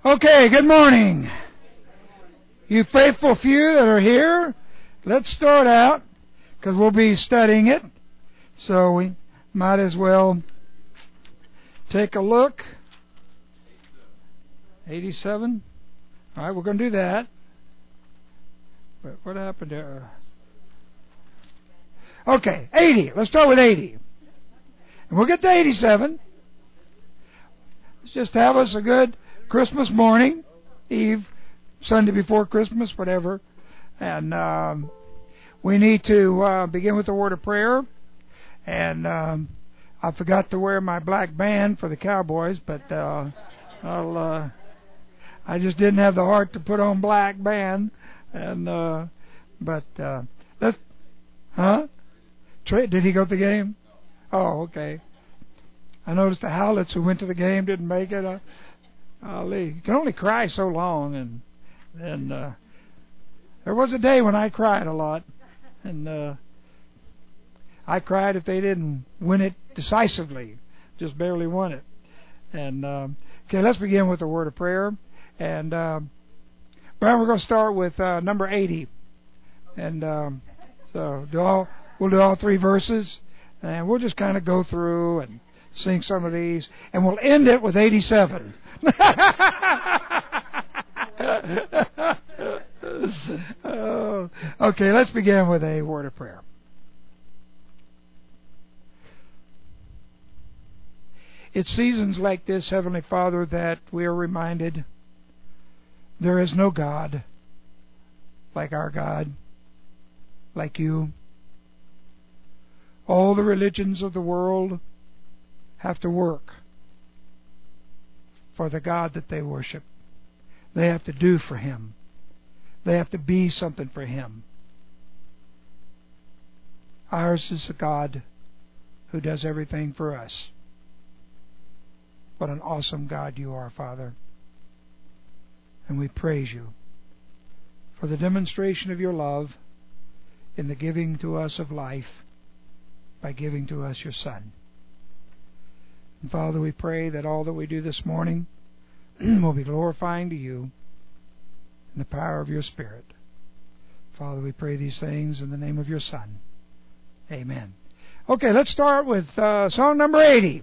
Okay, good morning. You faithful few that are here, let's start out because we'll be studying it. So we might as well take a look. 87. All right, we're going to do that. But what happened there? Okay, 80. Let's start with 80. And we'll get to 87. Let's just have us a good Christmas morning, Eve, Sunday before Christmas, whatever. And we need to begin with a word of prayer. And I forgot to wear my black band for the Cowboys, but I just didn't have the heart to put on black band. And let's, Trey, did he go to the game? Oh, okay. I noticed the Howlets who went to the game didn't make it. You can only cry so long, and there was a day when I cried a lot, and I cried if they didn't win it decisively, just barely won it. And okay, let's begin with a word of prayer. And Brian, we're going to start with number 80, and so we'll do all three verses, and we'll just kind of go through and sing some of these, and we'll end it with 87. Okay, let's begin with a word of prayer. It's seasons like this, Heavenly Father, that we are reminded there is no God like our God, like you. All the religions of the world have to work for the God that they worship. They have to do for Him. They have to be something for Him. Ours is a God who does everything for us. What an awesome God you are, Father. And we praise you for the demonstration of your love in the giving to us of life by giving to us your Son. And Father, we pray that all that we do this morning will be glorifying to you in the power of your Spirit. Father, we pray these things in the name of your Son. Amen. Okay, let's start with song number 80.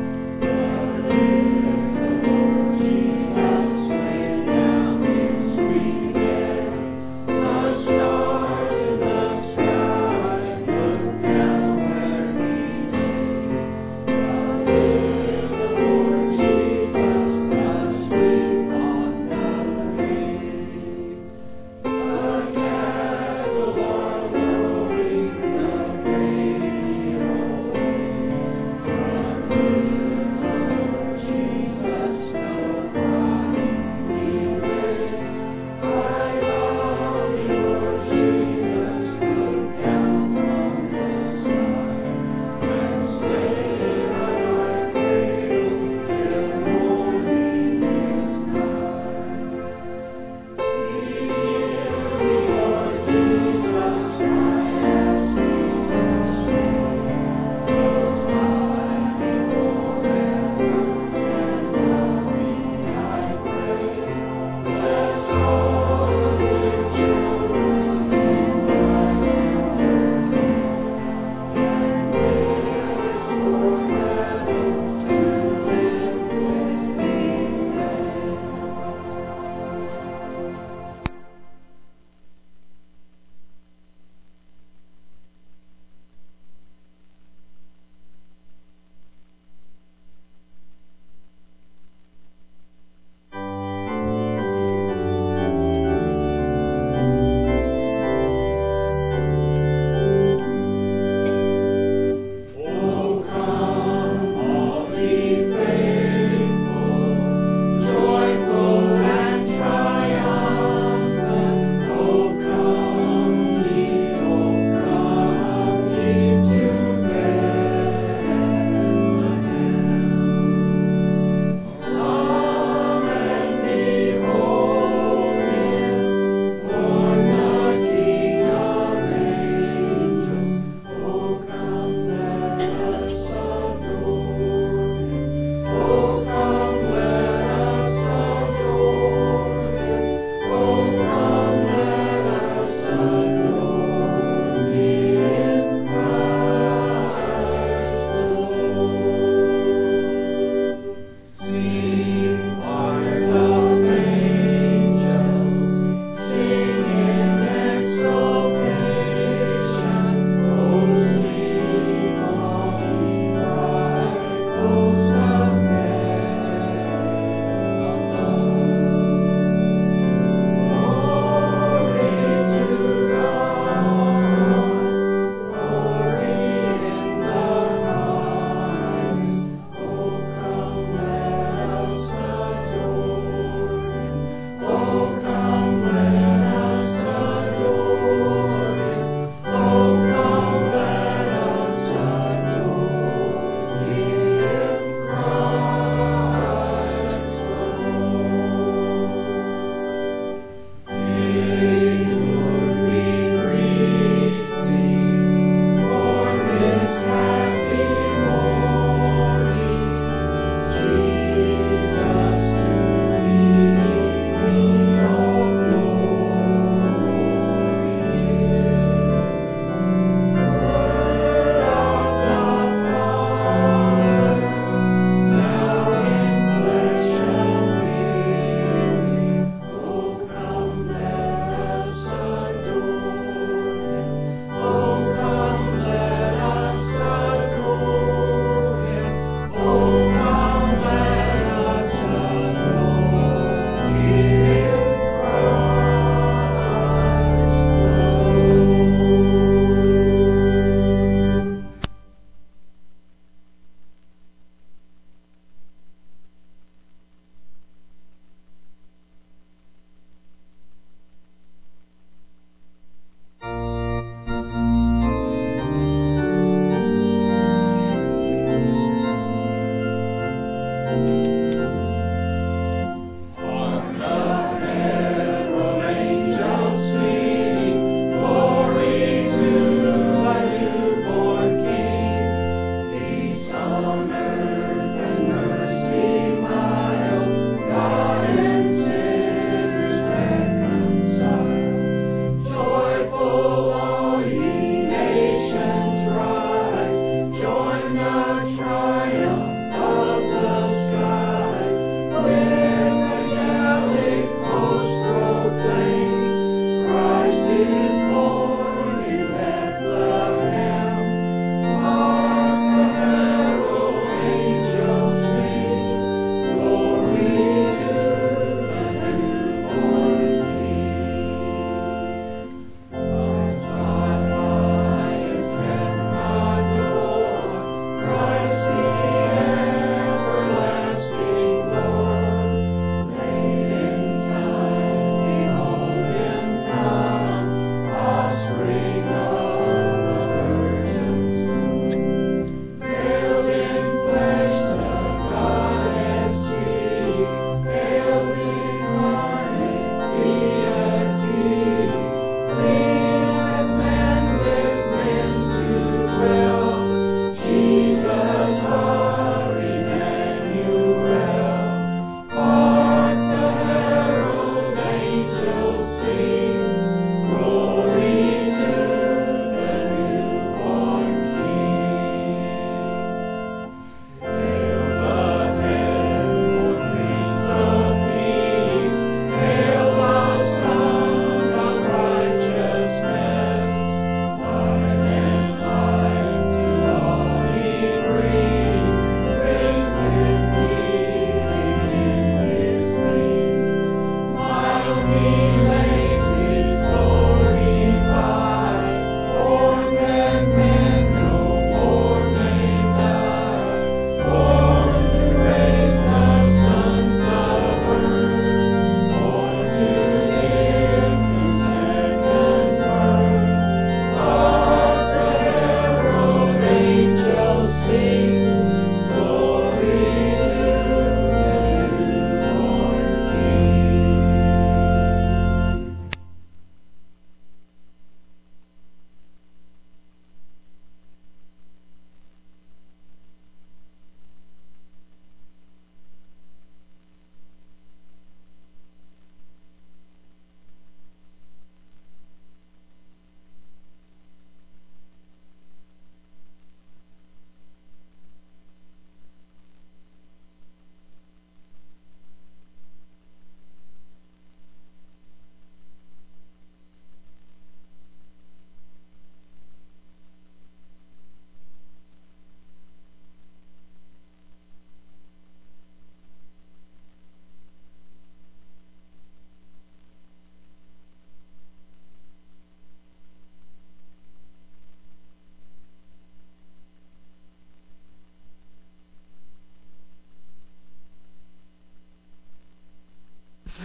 Jesus, lay down his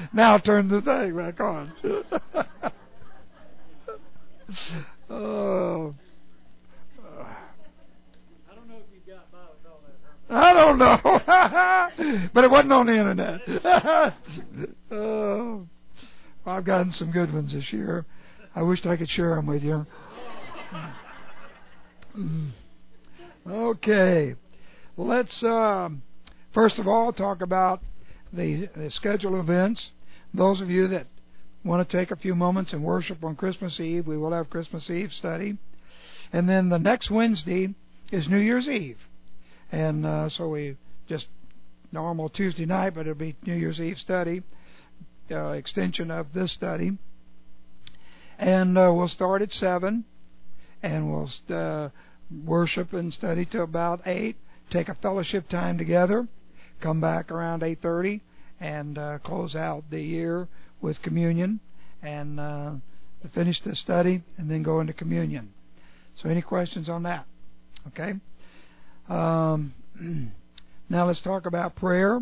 Now turn the thing back on. Oh. I don't know if you got by with all that. I don't know. But it wasn't on the internet. Oh. Well, I've gotten some good ones this year. I wished I could share them with you. Okay. Well, let's first of all talk about the scheduled events. Those of you that want to take a few moments and worship on Christmas Eve, we will have Christmas Eve study. And then the next Wednesday is New Year's Eve. And so we just normal Tuesday night, but it'll be New Year's Eve study, extension of this study. And we'll start at 7, and we'll worship and study till about 8, take a fellowship time together, come back around 8:30, and close out the year with communion, and finish the study, and then go into communion. So any questions on that? Okay. Now let's talk about prayer.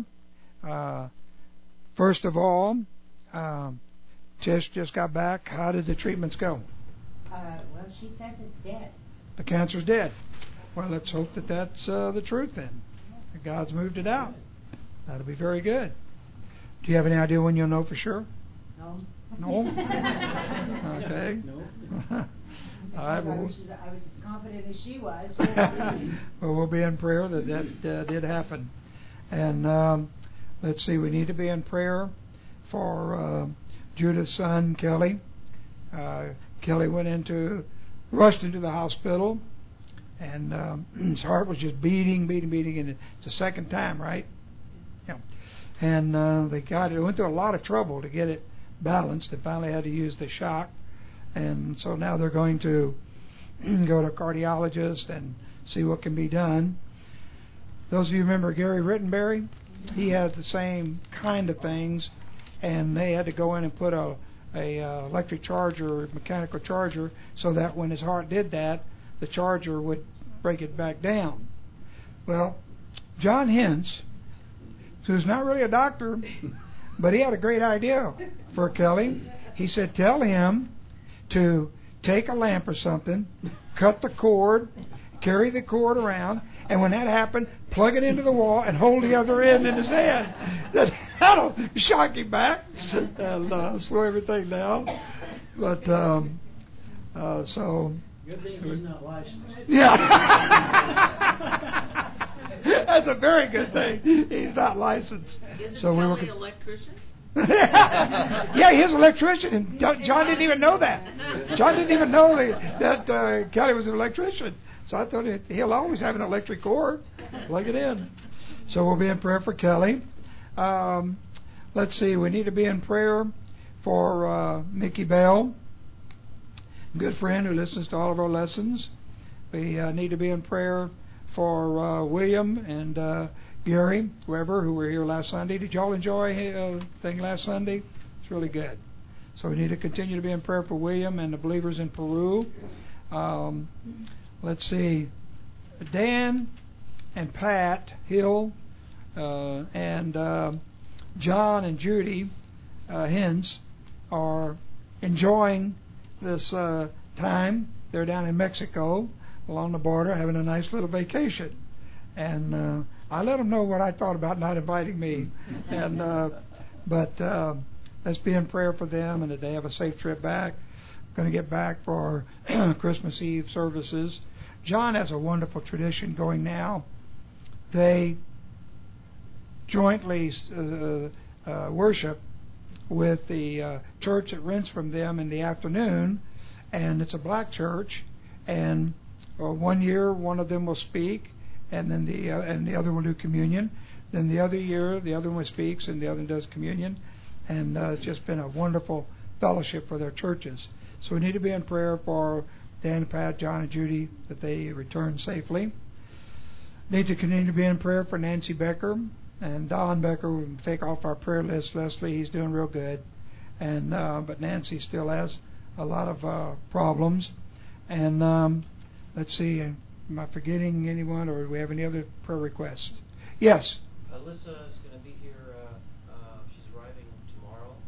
First of all, Tish just got back. How did the treatments go? Well, she says it's dead. The cancer's dead. Well, let's hope that that's the truth then. That God's moved it out. That'll be very good. Do you have any idea when you'll know for sure? No. No? Okay. No. All right. I was as confident as she was. Well, we'll be in prayer that did happen. And let's see, we need to be in prayer for Judith's son, Kelly. Kelly rushed into the hospital, and his heart was just beating, and it's the second time, right? Yeah. And they went through a lot of trouble to get it balanced. They finally had to use the shock, and so now they're going to go to a cardiologist and see what can be done. Those of you remember Gary Rittenberry? He had the same kind of things, and they had to go in and put a electric charger, mechanical charger, so that when his heart did that, the charger would break it back down. Well, John Hintz, who's not really a doctor, but he had a great idea for Kelly. He said, tell him to take a lamp or something, cut the cord, carry the cord around, and when that happened, plug it into the wall and hold the other end in his hand. That'll shock him back and slow everything down. But so. Good thing he's not licensed. Yeah. That's a very good thing. He's not licensed. Isn't so Kelly an electrician? Yeah, he's an electrician, and John didn't even know that. John didn't even know that Kelly was an electrician. So I thought he'll always have an electric cord. Plug it in. So we'll be in prayer for Kelly. Let's see. We need to be in prayer for Mickey Bell, good friend who listens to all of our lessons. We need to be in prayer for William and Gary Weber, who were here last Sunday. Did y'all enjoy the thing last Sunday? It's really good. So we need to continue to be in prayer for William and the believers in Peru. Let's see. Dan and Pat Hill and John and Judy Hintz are enjoying this time. They're down in Mexico along the border having a nice little vacation. And I let them know what I thought about not inviting me. And but let's be in prayer for them and that they have a safe trip back. Going to get back for Christmas Eve services. John has a wonderful tradition going now. They jointly worship with the church that rents from them in the afternoon, and it's a black church. And 1 year, one of them will speak, and then the other will do communion. Then the other year, the other one speaks, and the other one does communion. And it's just been a wonderful fellowship for their churches. So we need to be in prayer for Dan, Pat, John, and Judy that they return safely. Need to continue to be in prayer for Nancy Becker and Don Becker. We'll take off our prayer list. Leslie, he's doing real good, and but Nancy still has a lot of problems. And let's see, am I forgetting anyone, or do we have any other prayer requests? Yes. Alyssa is going to be here. She's arriving tomorrow.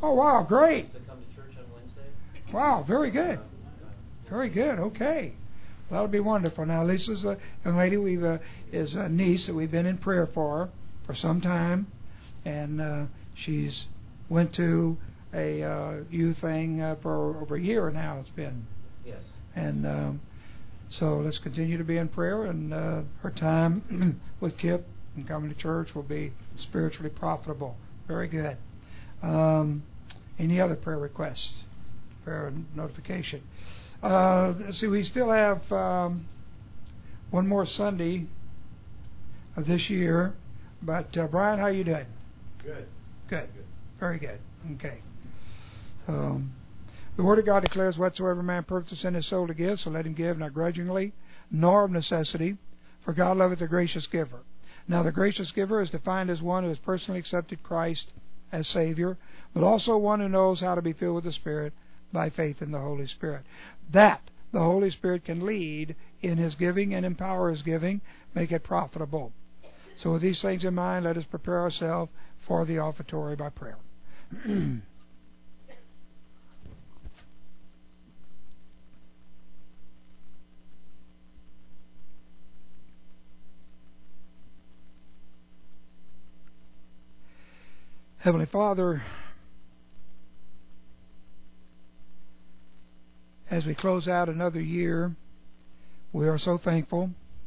Oh, wow, great. To come to church on Wednesday. Wow, very good. Very good. Okay. That'll be wonderful. Now, Lisa's a young lady is a niece that we've been in prayer for some time, and she's went to a youth thing for over a year now. It's been. Yes. And so let's continue to be in prayer, and her time with Kip and coming to church will be spiritually profitable. Very good. Any other prayer requests? Prayer notification. Let's see, we still have one more Sunday of this year. But Brian, how you doing? Good. Good. Very good. Okay. The Word of God declares, whatsoever man purposeth in his soul to give, so let him give, not grudgingly, nor of necessity, for God loveth the gracious giver. Now the gracious giver is defined as one who has personally accepted Christ as Savior, but also one who knows how to be filled with the Spirit by faith in the Holy Spirit. That the Holy Spirit can lead in His giving and empower His giving, make it profitable. So with these things in mind, let us prepare ourselves for the offertory by prayer. Heavenly Father, as we close out another year, we are so thankful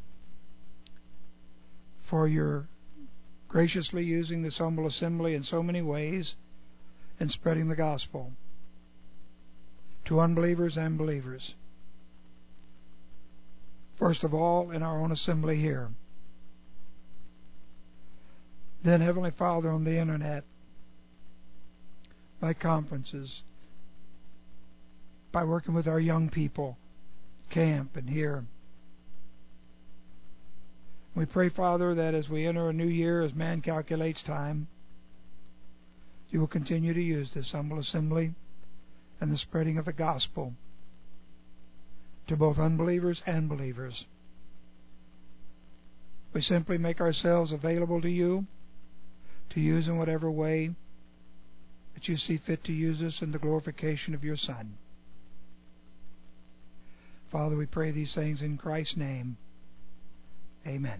for your graciously using this humble assembly in so many ways and spreading the gospel to unbelievers and believers. First of all, in our own assembly here. Then, Heavenly Father, on the internet, by conferences, by working with our young people, camp and here. We pray, Father, that as we enter a new year, as man calculates time, you will continue to use this humble assembly and the spreading of the gospel to both unbelievers and believers. We simply make ourselves available to you to use in whatever way that you see fit to use us in the glorification of your Son. Father, we pray these things in Christ's name. Amen.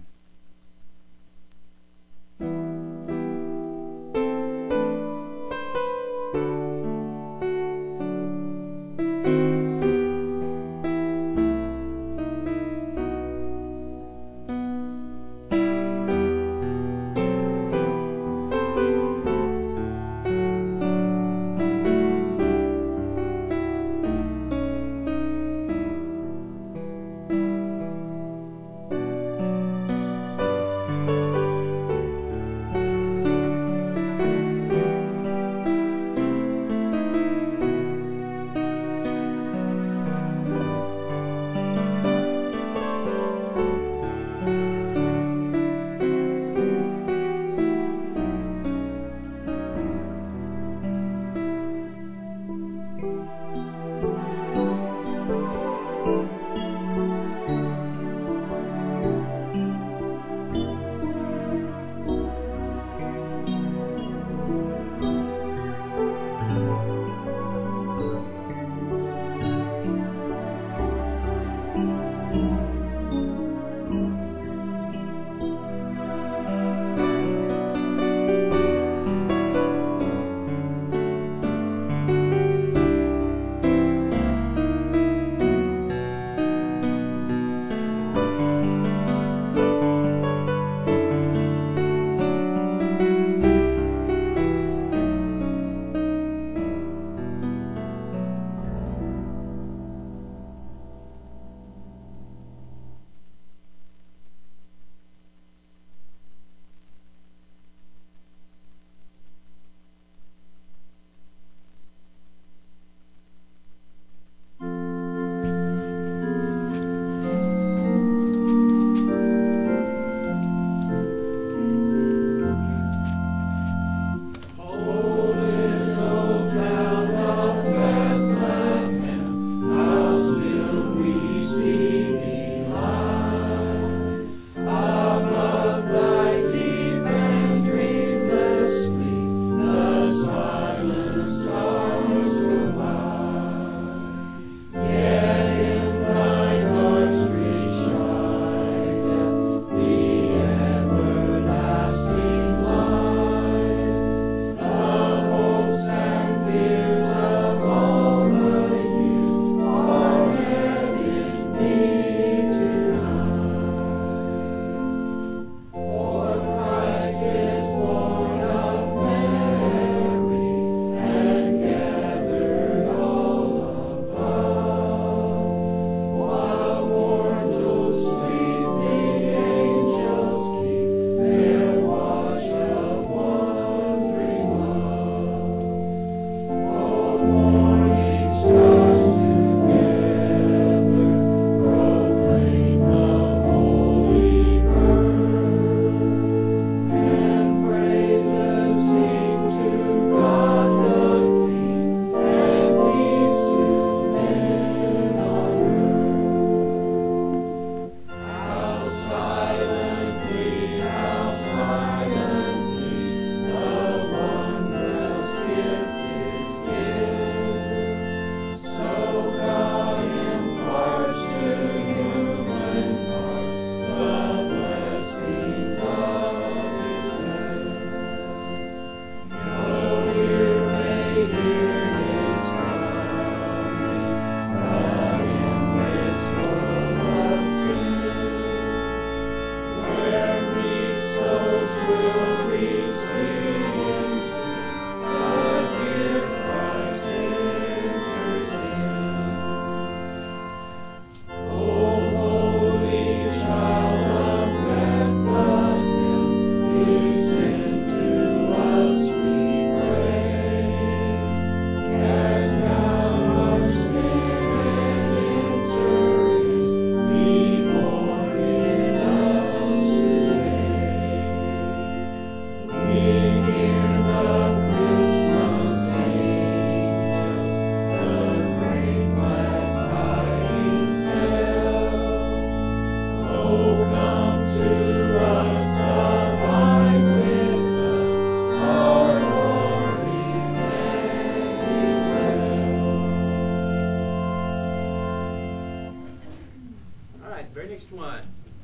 right, very next one.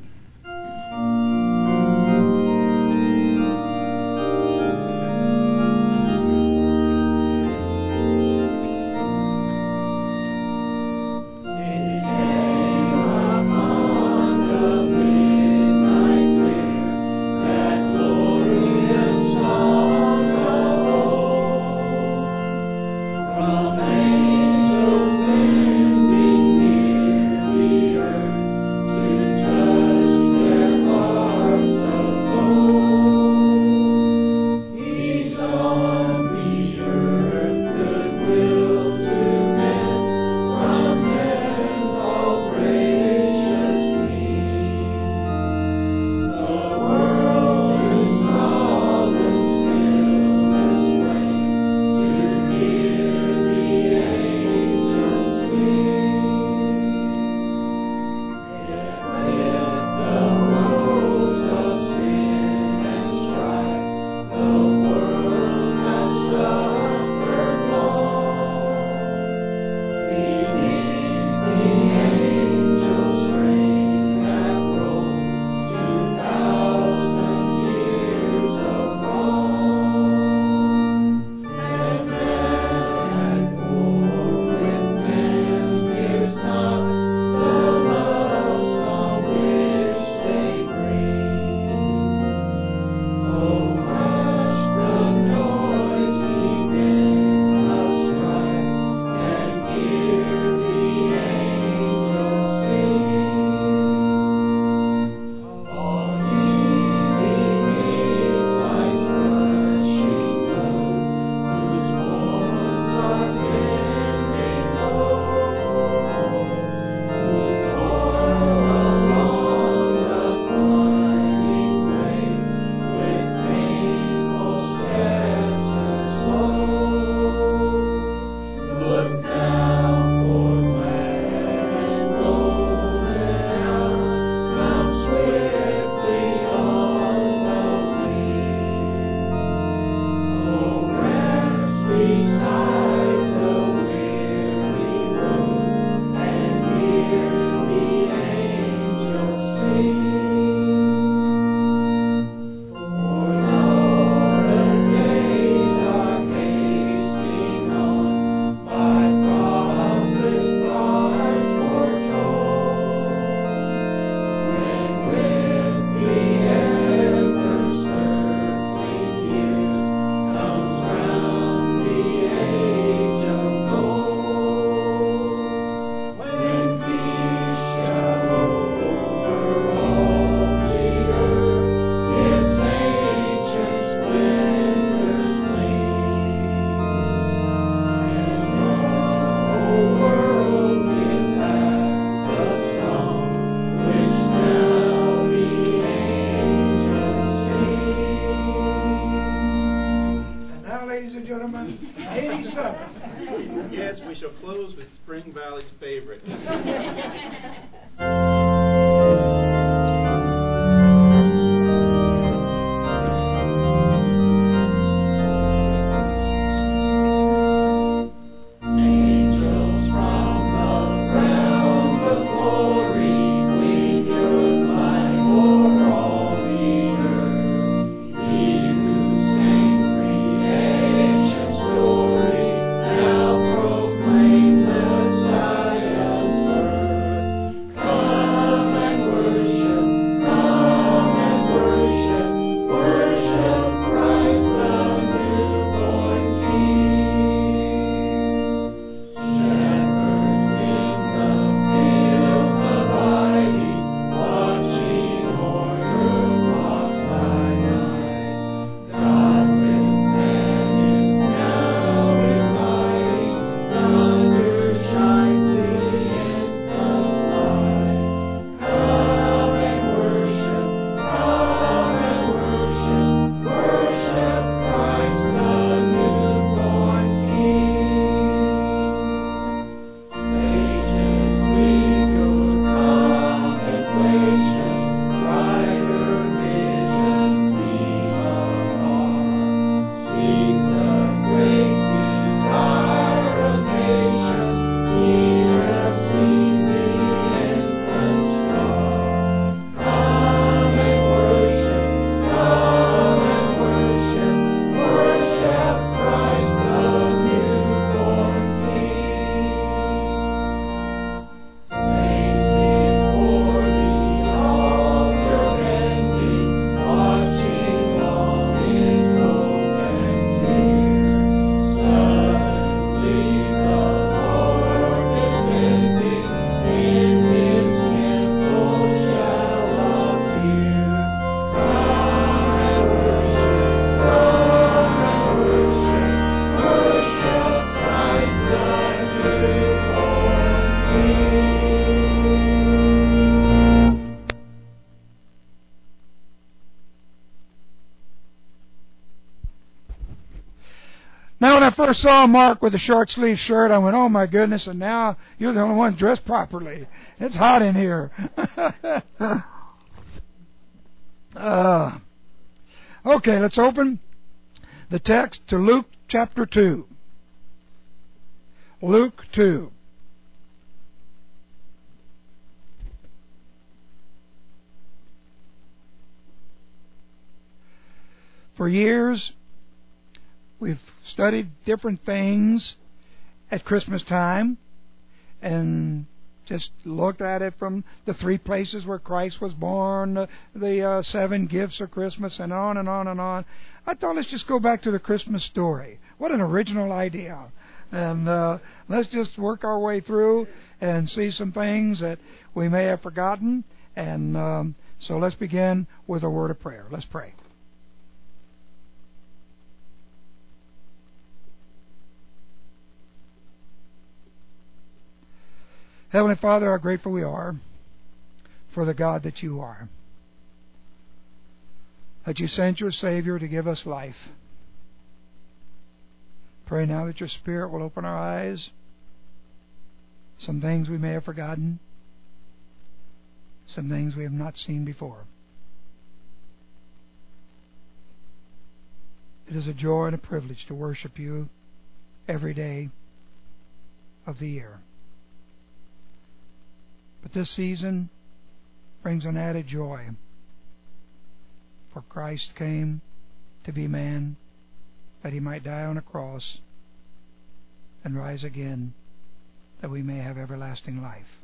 Yes, we shall close with Spring Valley's favorite. Now, when I first saw Mark with a short sleeve shirt, I went, oh my goodness, and now you're the only one dressed properly. It's hot in here. Okay, let's open the text to Luke chapter 2. Luke 2. For years, we've studied different things at Christmas time and just looked at it from the 3 places where Christ was born, the 7 gifts of Christmas, and on and on and on. I thought, let's just go back to the Christmas story. What an original idea. And let's just work our way through and see some things that we may have forgotten. And so let's begin with a word of prayer. Let's pray. Heavenly Father, how grateful we are for the God that you are. That you sent your Savior to give us life. Pray now that your Spirit will open our eyes. Some things we may have forgotten. Some things we have not seen before. It is a joy and a privilege to worship you every day of the year. But this season brings an added joy. For Christ came to be man, that he might die on a cross and rise again, that we may have everlasting life.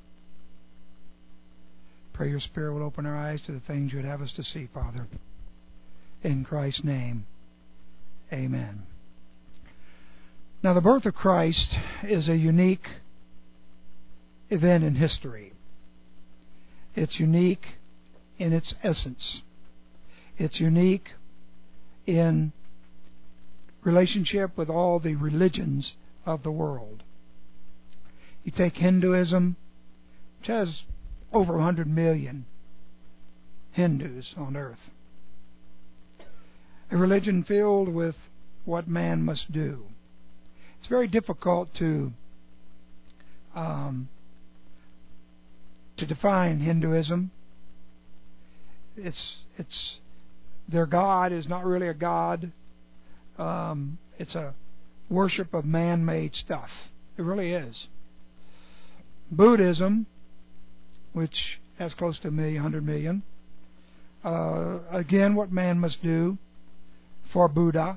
Pray your Spirit will open our eyes to the things you would have us to see, Father. In Christ's name, amen. Now, the birth of Christ is a unique event in history. It's unique in its essence. It's unique in relationship with all the religions of the world. You take Hinduism, which has over 100 million Hindus on earth. A religion filled with what man must do. It's very difficult to define Hinduism. It's their God is not really a God. It's a worship of man-made stuff. It really is. Buddhism, which has close to 100 million, again, what man must do for Buddha.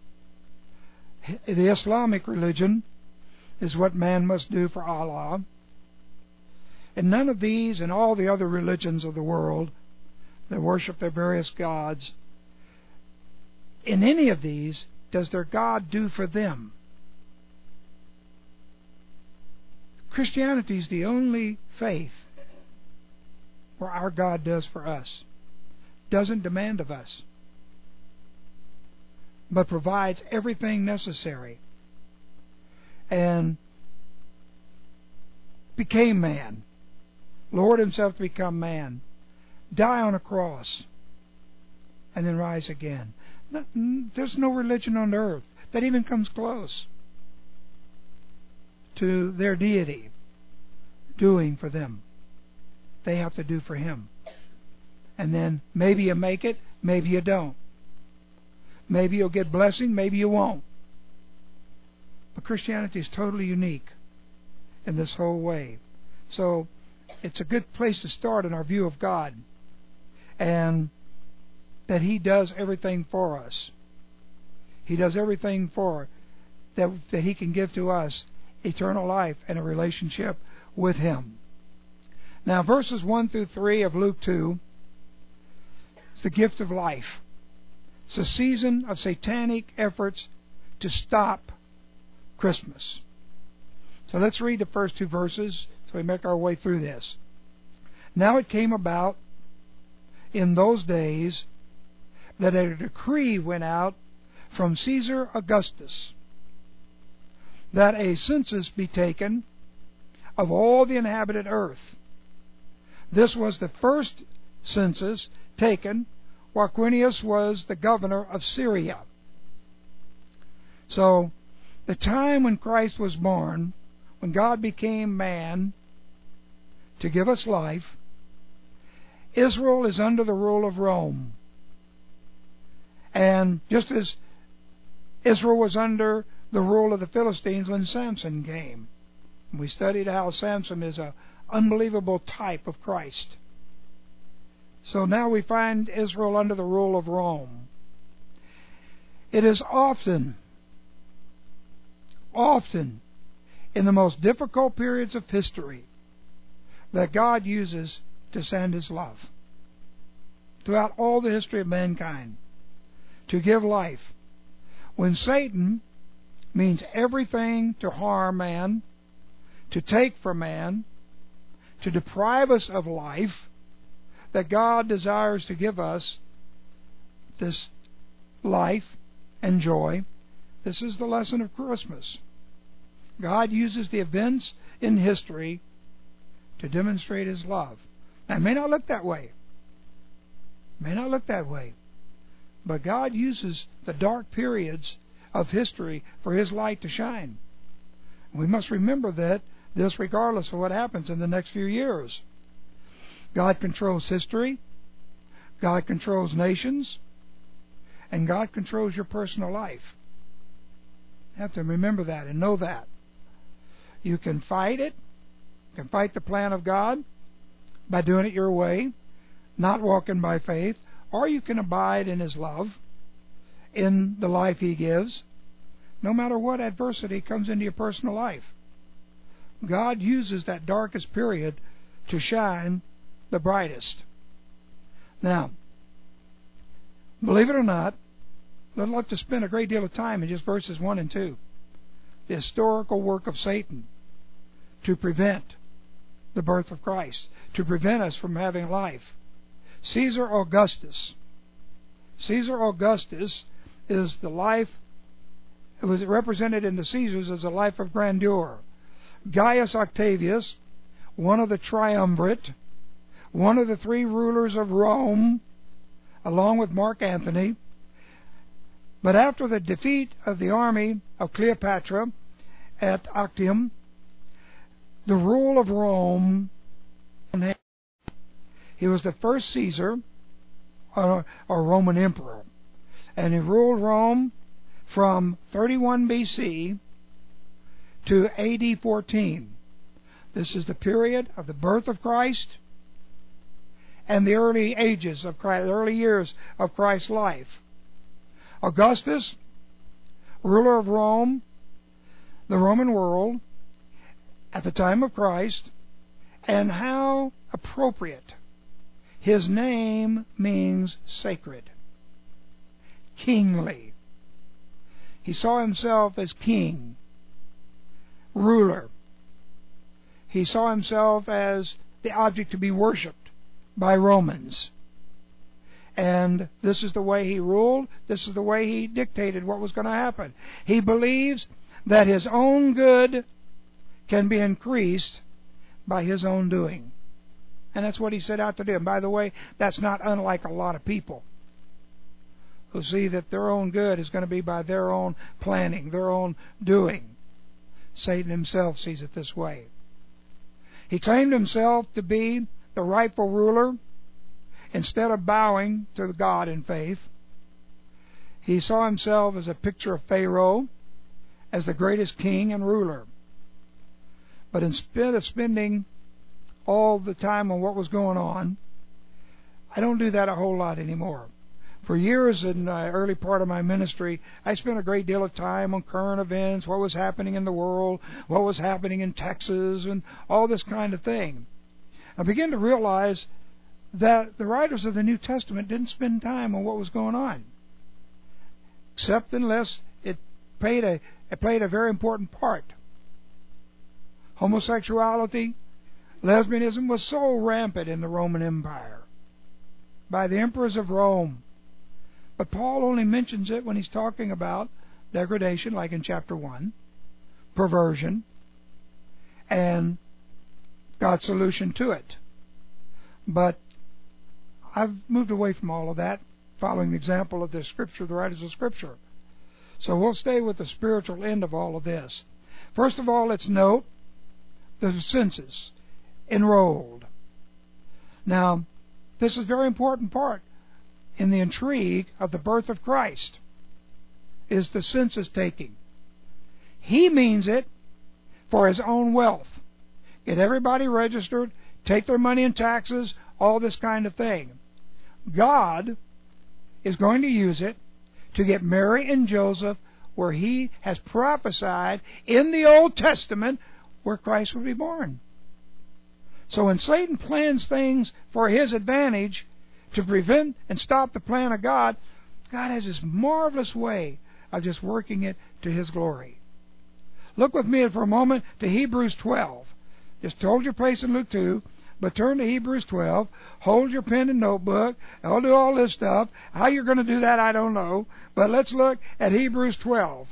The Islamic religion is what man must do for Allah. And none of these and all the other religions of the world that worship their various gods, in any of these does their God do for them. Christianity is the only faith where our God does for us. Doesn't demand of us, but provides everything necessary, and became man, lowered himself to become man, die on a cross, and then rise again. There's no religion on earth that even comes close to their deity doing for them. They have to do for him. And then maybe you make it, maybe you don't. Maybe you'll get blessing, maybe you won't. But Christianity is totally unique in this whole way. So it's a good place to start in our view of God, and that he does everything for us. He does everything for that he can give to us eternal life and a relationship with him. Now, verses 1 through 3 of Luke 2 is the gift of life. It's a season of satanic efforts to stop Christmas. So let's read the first 2 verses so we make our way through this. Now it came about in those days that a decree went out from Caesar Augustus that a census be taken of all the inhabited earth. This was the first census taken while Quirinius was the governor of Syria. So the time when Christ was born, when God became man to give us life, Israel is under the rule of Rome. And just as Israel was under the rule of the Philistines when Samson came, we studied how Samson is an unbelievable type of Christ. So now we find Israel under the rule of Rome. It is often in the most difficult periods of history that God uses to send His love. Throughout all the history of mankind, to give life. When Satan means everything to harm man, to take from man, to deprive us of life, that God desires to give us this life and joy. This is the lesson of Christmas. God uses the events in history to demonstrate His love. Now, it may not look that way. But God uses the dark periods of history for His light to shine. We must remember that this regardless of what happens in the next few years. God controls history, God controls nations, and God controls your personal life. You have to remember that and know that. You can fight it, you can fight the plan of God by doing it your way, not walking by faith, or you can abide in His love, in the life He gives, no matter what adversity comes into your personal life. God uses that darkest period to shine the brightest. Now, believe it or not, I'd love to spend a great deal of time in just verses 1 and 2. The historical work of Satan to prevent the birth of Christ, to prevent us from having life. Caesar Augustus is the life, it was represented in the Caesars as a life of grandeur. Gaius Octavius, one of the triumvirate, one of the three rulers of Rome, along with Mark Antony. But after the defeat of the army of Cleopatra at Actium, the rule of Rome, he was the first Caesar, or Roman emperor, and he ruled Rome from 31 BC to AD 14. This is the period of the birth of Christ and the early ages of Christ, the early years of Christ's life. Augustus, ruler of Rome, the Roman world, at the time of Christ, and how appropriate. His name means sacred, kingly. He saw himself as king, ruler. He saw himself as the object to be worshipped by Romans. And this is the way he ruled. This is the way he dictated what was going to happen. He believes that his own good can be increased by his own doing. And that's what he set out to do. And by the way, that's not unlike a lot of people who see that their own good is going to be by their own planning, their own doing. Satan himself sees it this way. He claimed himself to be the rightful ruler. Instead of bowing to God in faith, he saw himself as a picture of Pharaoh, as the greatest king and ruler. But instead of spending all the time on what was going on, I don't do that a whole lot anymore. For years in the early part of my ministry, I spent a great deal of time on current events, what was happening in the world, what was happening in Texas, and all this kind of thing. I began to realize that the writers of the New Testament didn't spend time on what was going on, except unless it played a very important part. Homosexuality, lesbianism was so rampant in the Roman Empire by the emperors of Rome. But Paul only mentions it when he's talking about degradation, like in chapter 1, perversion, and God's solution to it. But I've moved away from all of that, following the example of the Scripture, the writers of Scripture. So we'll stay with the spiritual end of all of this. First of all, let's note the census. Enrolled. Now, this is a very important part in the intrigue of the birth of Christ, is the census taking. He means it for His own wealth. Get everybody registered, take their money in taxes, all this kind of thing. God is going to use it to get Mary and Joseph where He has prophesied in the Old Testament where Christ would be born. So when Satan plans things for his advantage to prevent and stop the plan of God, God has this marvelous way of just working it to His glory. Look with me for a moment to Hebrews 12. Just hold your place in Luke 2, but turn to Hebrews 12. Hold your pen and notebook. I'll do all this stuff. How you're going to do that, I don't know. But let's look at Hebrews 12.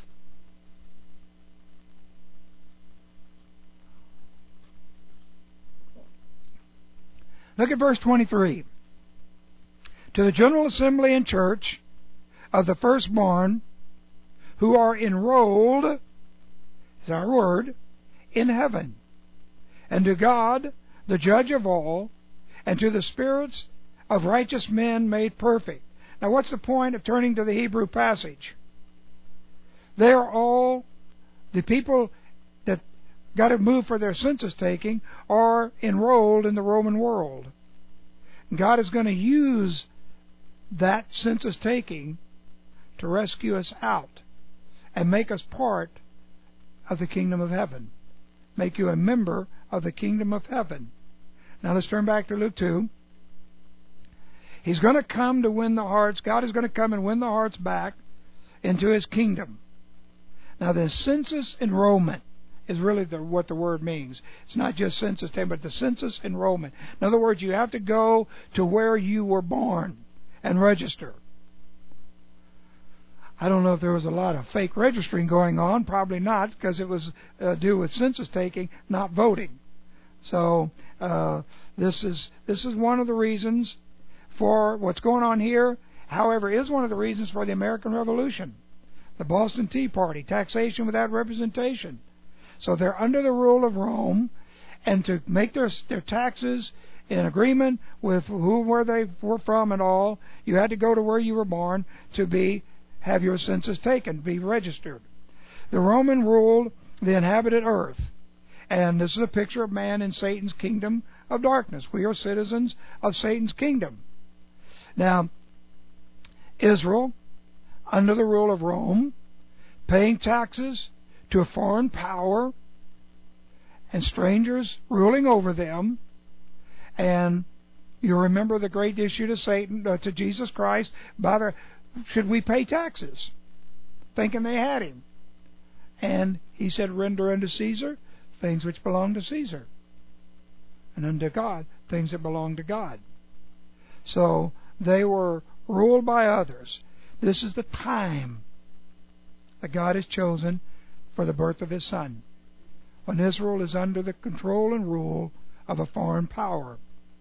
Look at verse 23. To the general assembly and church of the firstborn who are enrolled, is our word, in heaven, and to God, the judge of all, and to the spirits of righteous men made perfect. Now what's the point of turning to the Hebrew passage? They are all the people that got to move for their census taking are enrolled in the Roman world. God is going to use that census taking to rescue us out and make us part of the kingdom of heaven. Make you a member of the kingdom of heaven. Now let's turn back to Luke 2. He's going to come to win the hearts. God is going to come and win the hearts back into His kingdom. Now the census enrollment is really what the word means. It's not just census taking, but the census enrollment. In other words, you have to go to where you were born and register. I don't know if there was a lot of fake registering going on. Probably not, because it was due with census taking, not voting. So this is one of the reasons for what's going on here. However, is one of the reasons for the American Revolution, the Boston Tea Party, taxation without representation. So they're under the rule of Rome, and to make their taxes in agreement with where they were from and all, you had to go to where you were born to have your census taken, be registered. The Roman ruled the inhabited earth, and this is a picture of man in Satan's kingdom of darkness. We are citizens of Satan's kingdom. Now, Israel, under the rule of Rome, paying taxes to a foreign power and strangers ruling over them. And you remember the great issue to Satan, to Jesus Christ, should we pay taxes? Thinking they had Him. And He said, render unto Caesar things which belong to Caesar, and unto God things that belong to God. So they were ruled by others. This is the time that God has chosen for the birth of His Son, when Israel is under the control and rule of a foreign power.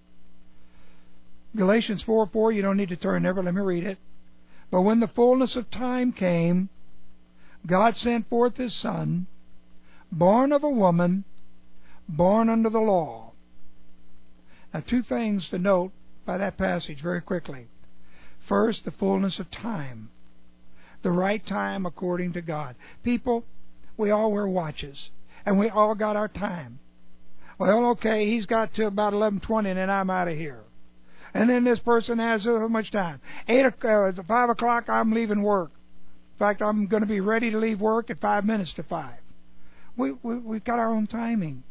Galatians 4:4, you don't need to turn there, but let me read it. But when the fullness of time came, God sent forth His Son, born of a woman, born under the law. Now, two things to note by that passage very quickly. First, the fullness of time. The right time according to God. People, we all wear watches, and we all got our time. Well, okay, he's got to about 11:20, and then I'm out of here. And then this person has so much time. 5 o'clock, I'm leaving work. In fact, I'm going to be ready to leave work at 5 minutes to 5. We've got our own timing.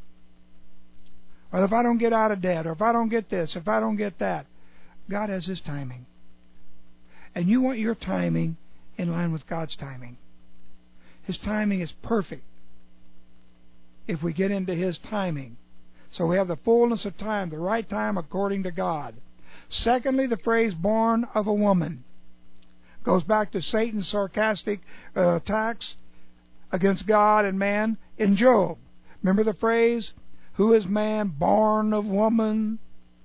Well, if I don't get out of debt, or if I don't get this, if I don't get that, God has His timing. And you want your timing in line with God's timing. His timing is perfect if we get into His timing. So we have the fullness of time, the right time according to God. Secondly, the phrase born of a woman goes back to Satan's sarcastic attacks against God and man in Job. Remember the phrase, who is man born of woman?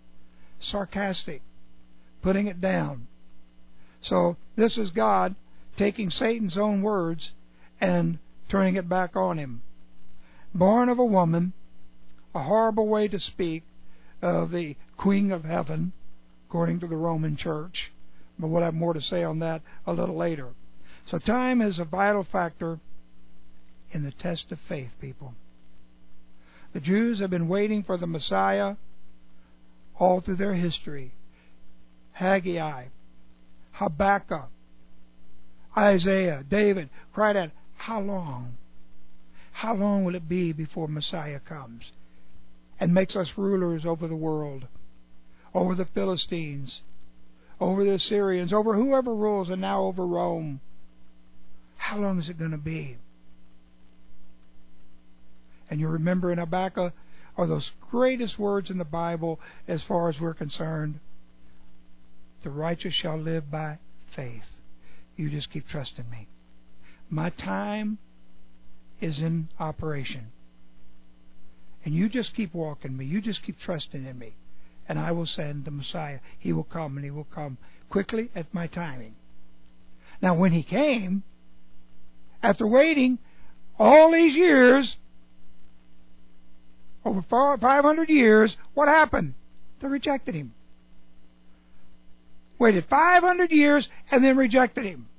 Sarcastic, putting it down. So this is God taking Satan's own words and turning it back on him. Born of a woman, a horrible way to speak of the Queen of Heaven, according to the Roman Church. But we'll have more to say on that a little later. So time is a vital factor in the test of faith, people. The Jews have been waiting for the Messiah all through their history. Haggai, Habakkuk, Isaiah, David cried out, how long? How long will it be before Messiah comes and makes us rulers over the world, over the Philistines, over the Assyrians, over whoever rules, and now over Rome? How long is it going to be? And you remember in Habakkuk are those greatest words in the Bible as far as we're concerned. The righteous shall live by faith. You just keep trusting me. My time is in operation. And you just keep walking me. You just keep trusting in me. And I will send the Messiah. He will come, and He will come quickly at my timing. Now when He came, after waiting all these years, over 500 years, what happened? They rejected Him. Waited 500 years and then rejected Him.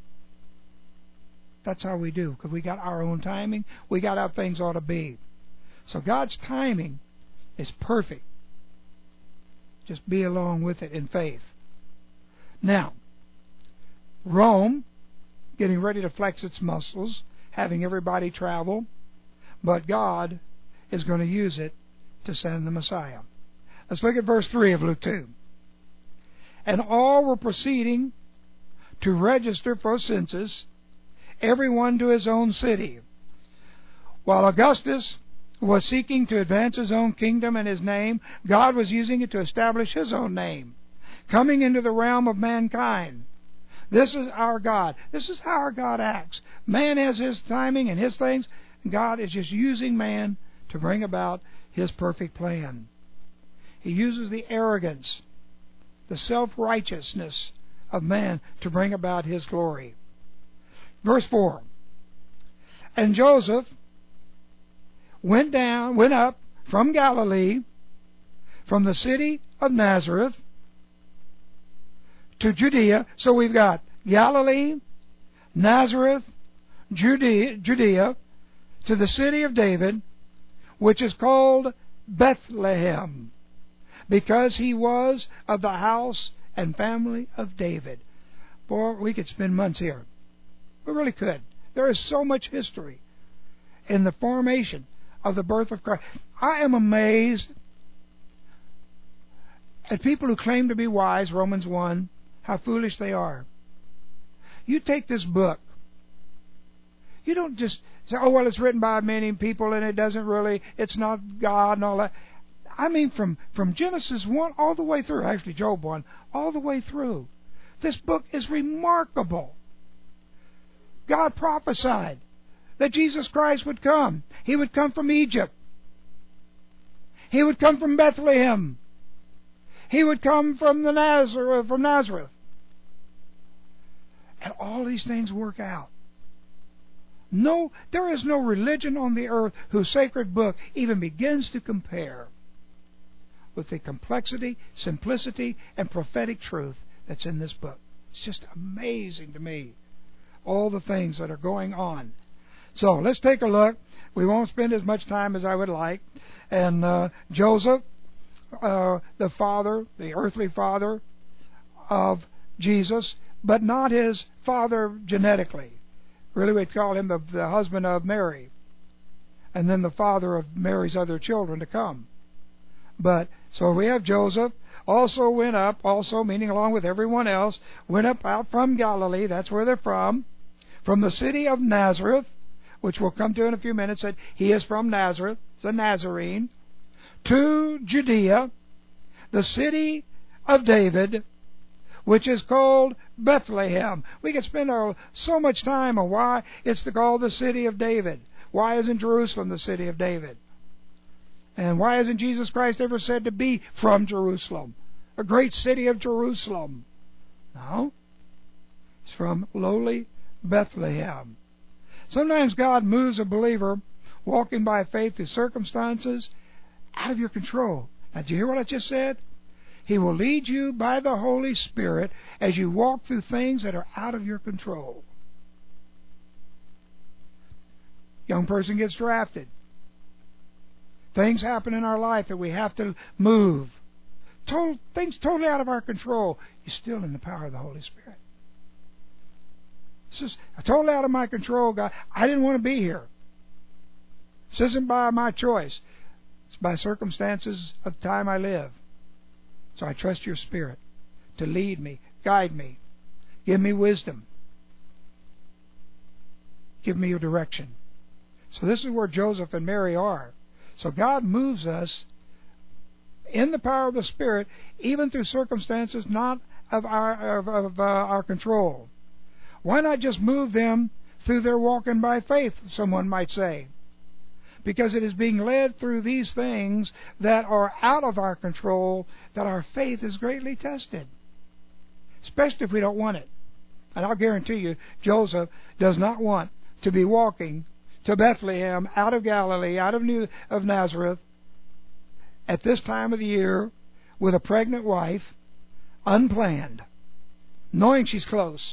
That's how we do, because we got our own timing. We got how things ought to be. So God's timing is perfect. Just be along with it in faith. Now, Rome, getting ready to flex its muscles, having everybody travel, but God is going to use it to send the Messiah. Let's look at verse 3 of Luke 2. And all were proceeding to register for a census, everyone to his own city. While Augustus was seeking to advance his own kingdom and his name, God was using it to establish His own name, coming into the realm of mankind. This is our God. This is how our God acts. Man has his timing and his things. God is just using man to bring about His perfect plan. He uses the arrogance, the self-righteousness of man to bring about His glory. Verse 4. And Joseph went up from Galilee, from the city of Nazareth to Judea. So we've got Galilee, Nazareth, Judea, to the city of David, which is called Bethlehem, because he was of the house and family of David. Boy, we could spend months here. We really could. There is so much history in the formation of the birth of Christ. I am amazed at people who claim to be wise, Romans 1, how foolish they are. You take this book. You don't just say, oh, well, it's written by many people and it doesn't really, it's not God and all that. I mean, from Genesis 1 all the way through, actually Job 1, all the way through. This book is remarkable. God prophesied that Jesus Christ would come. He would come from Egypt. He would come from Bethlehem. He would come from Nazareth. And all these things work out. No, there is no religion on the earth whose sacred book even begins to compare with the complexity, simplicity, and prophetic truth that's in this book. It's just amazing to me, all the things that are going on. So let's take a look. We won't spend as much time as I would like. And Joseph, the father, the earthly father of Jesus, but not his father genetically. Really, we call him the husband of Mary, and then the father of Mary's other children to come. But so we have Joseph. Also went up, also meaning along with everyone else, went up out from Galilee. That's where they're from the city of Nazareth, which we'll come to in a few minutes. That he is from Nazareth. It's a Nazarene. To Judea, the city of David, which is called Bethlehem. We could spend so much time on why it's called the city of David. Why isn't Jerusalem the city of David? And why isn't Jesus Christ ever said to be from Jerusalem? A great city of Jerusalem. No. It's from lowly Bethlehem. Sometimes God moves a believer walking by faith through circumstances out of your control. Now, did you hear what I just said? He will lead you by the Holy Spirit as you walk through things that are out of your control. Young person gets drafted. Things happen in our life that we have to move. Things totally out of our control. You're still in the power of the Holy Spirit. This is totally out of my control, God. I didn't want to be here. This isn't by my choice. It's by circumstances of the time I live. So I trust your Spirit to lead me, guide me, give me wisdom, give me your direction. So this is where Joseph and Mary are. So God moves us in the power of the Spirit, even through circumstances not of our control. Why not just move them through their walking by faith, someone might say? Because it is being led through these things that are out of our control that our faith is greatly tested. Especially if we don't want it. And I'll guarantee you, Joseph does not want to be walking to Bethlehem, out of Galilee, out of Nazareth, at this time of the year, with a pregnant wife, unplanned, knowing she's close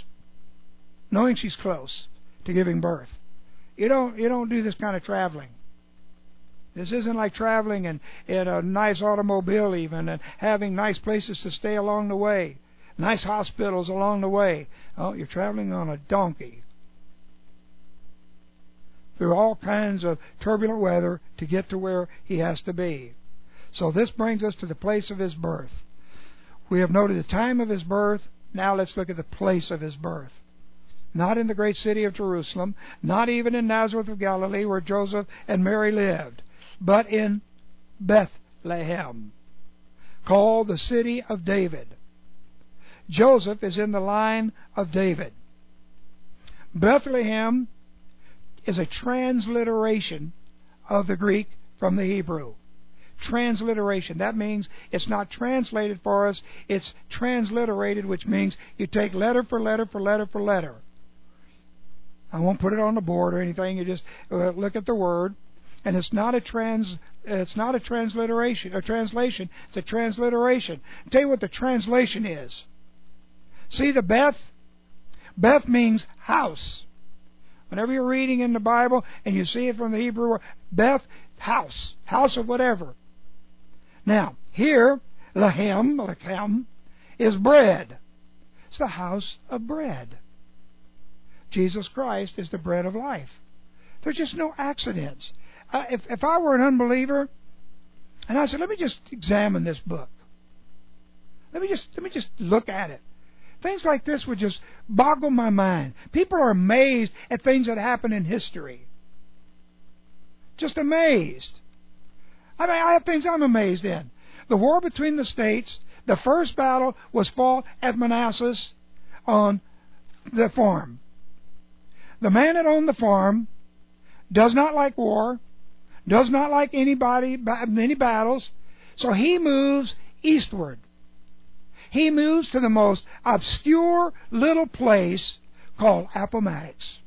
to giving birth. You don't do this kind of traveling. This isn't like traveling in a nice automobile even, and having nice places to stay along the way, nice hospitals along the way. Oh, you're traveling on a donkey through all kinds of turbulent weather to get to where he has to be. So this brings us to the place of his birth. We have noted the time of his birth. Now let's look at the place of his birth. Not in the great city of Jerusalem, not even in Nazareth of Galilee where Joseph and Mary lived, but in Bethlehem, called the city of David. Joseph is in the line of David. Bethlehem is a transliteration of the Greek from the Hebrew. Transliteration. That means it's not translated for us, it's transliterated, which means you take letter for letter for letter for letter. I won't put it on the board or anything. You just look at the word, and it's not a transliteration or translation. It's a transliteration. I'll tell you what the translation is. See the Beth? Beth means house. Whenever you're reading in the Bible and you see it from the Hebrew word, Beth, house of whatever. Now here, Lechem is bread. It's the house of bread. Jesus Christ is the bread of life. There's just no accidents. If I were an unbeliever, and I said, let me just examine this book. Let me just look at it. Things like this would just boggle my mind. People are amazed at things that happen in history. Just amazed. I mean, I have things I'm amazed in. The war between the states, the first battle was fought at Manassas on the farm. The man that owned the farm does not like war, does not like any battles, so he moves eastward. He moves to the most obscure little place called Appomattox.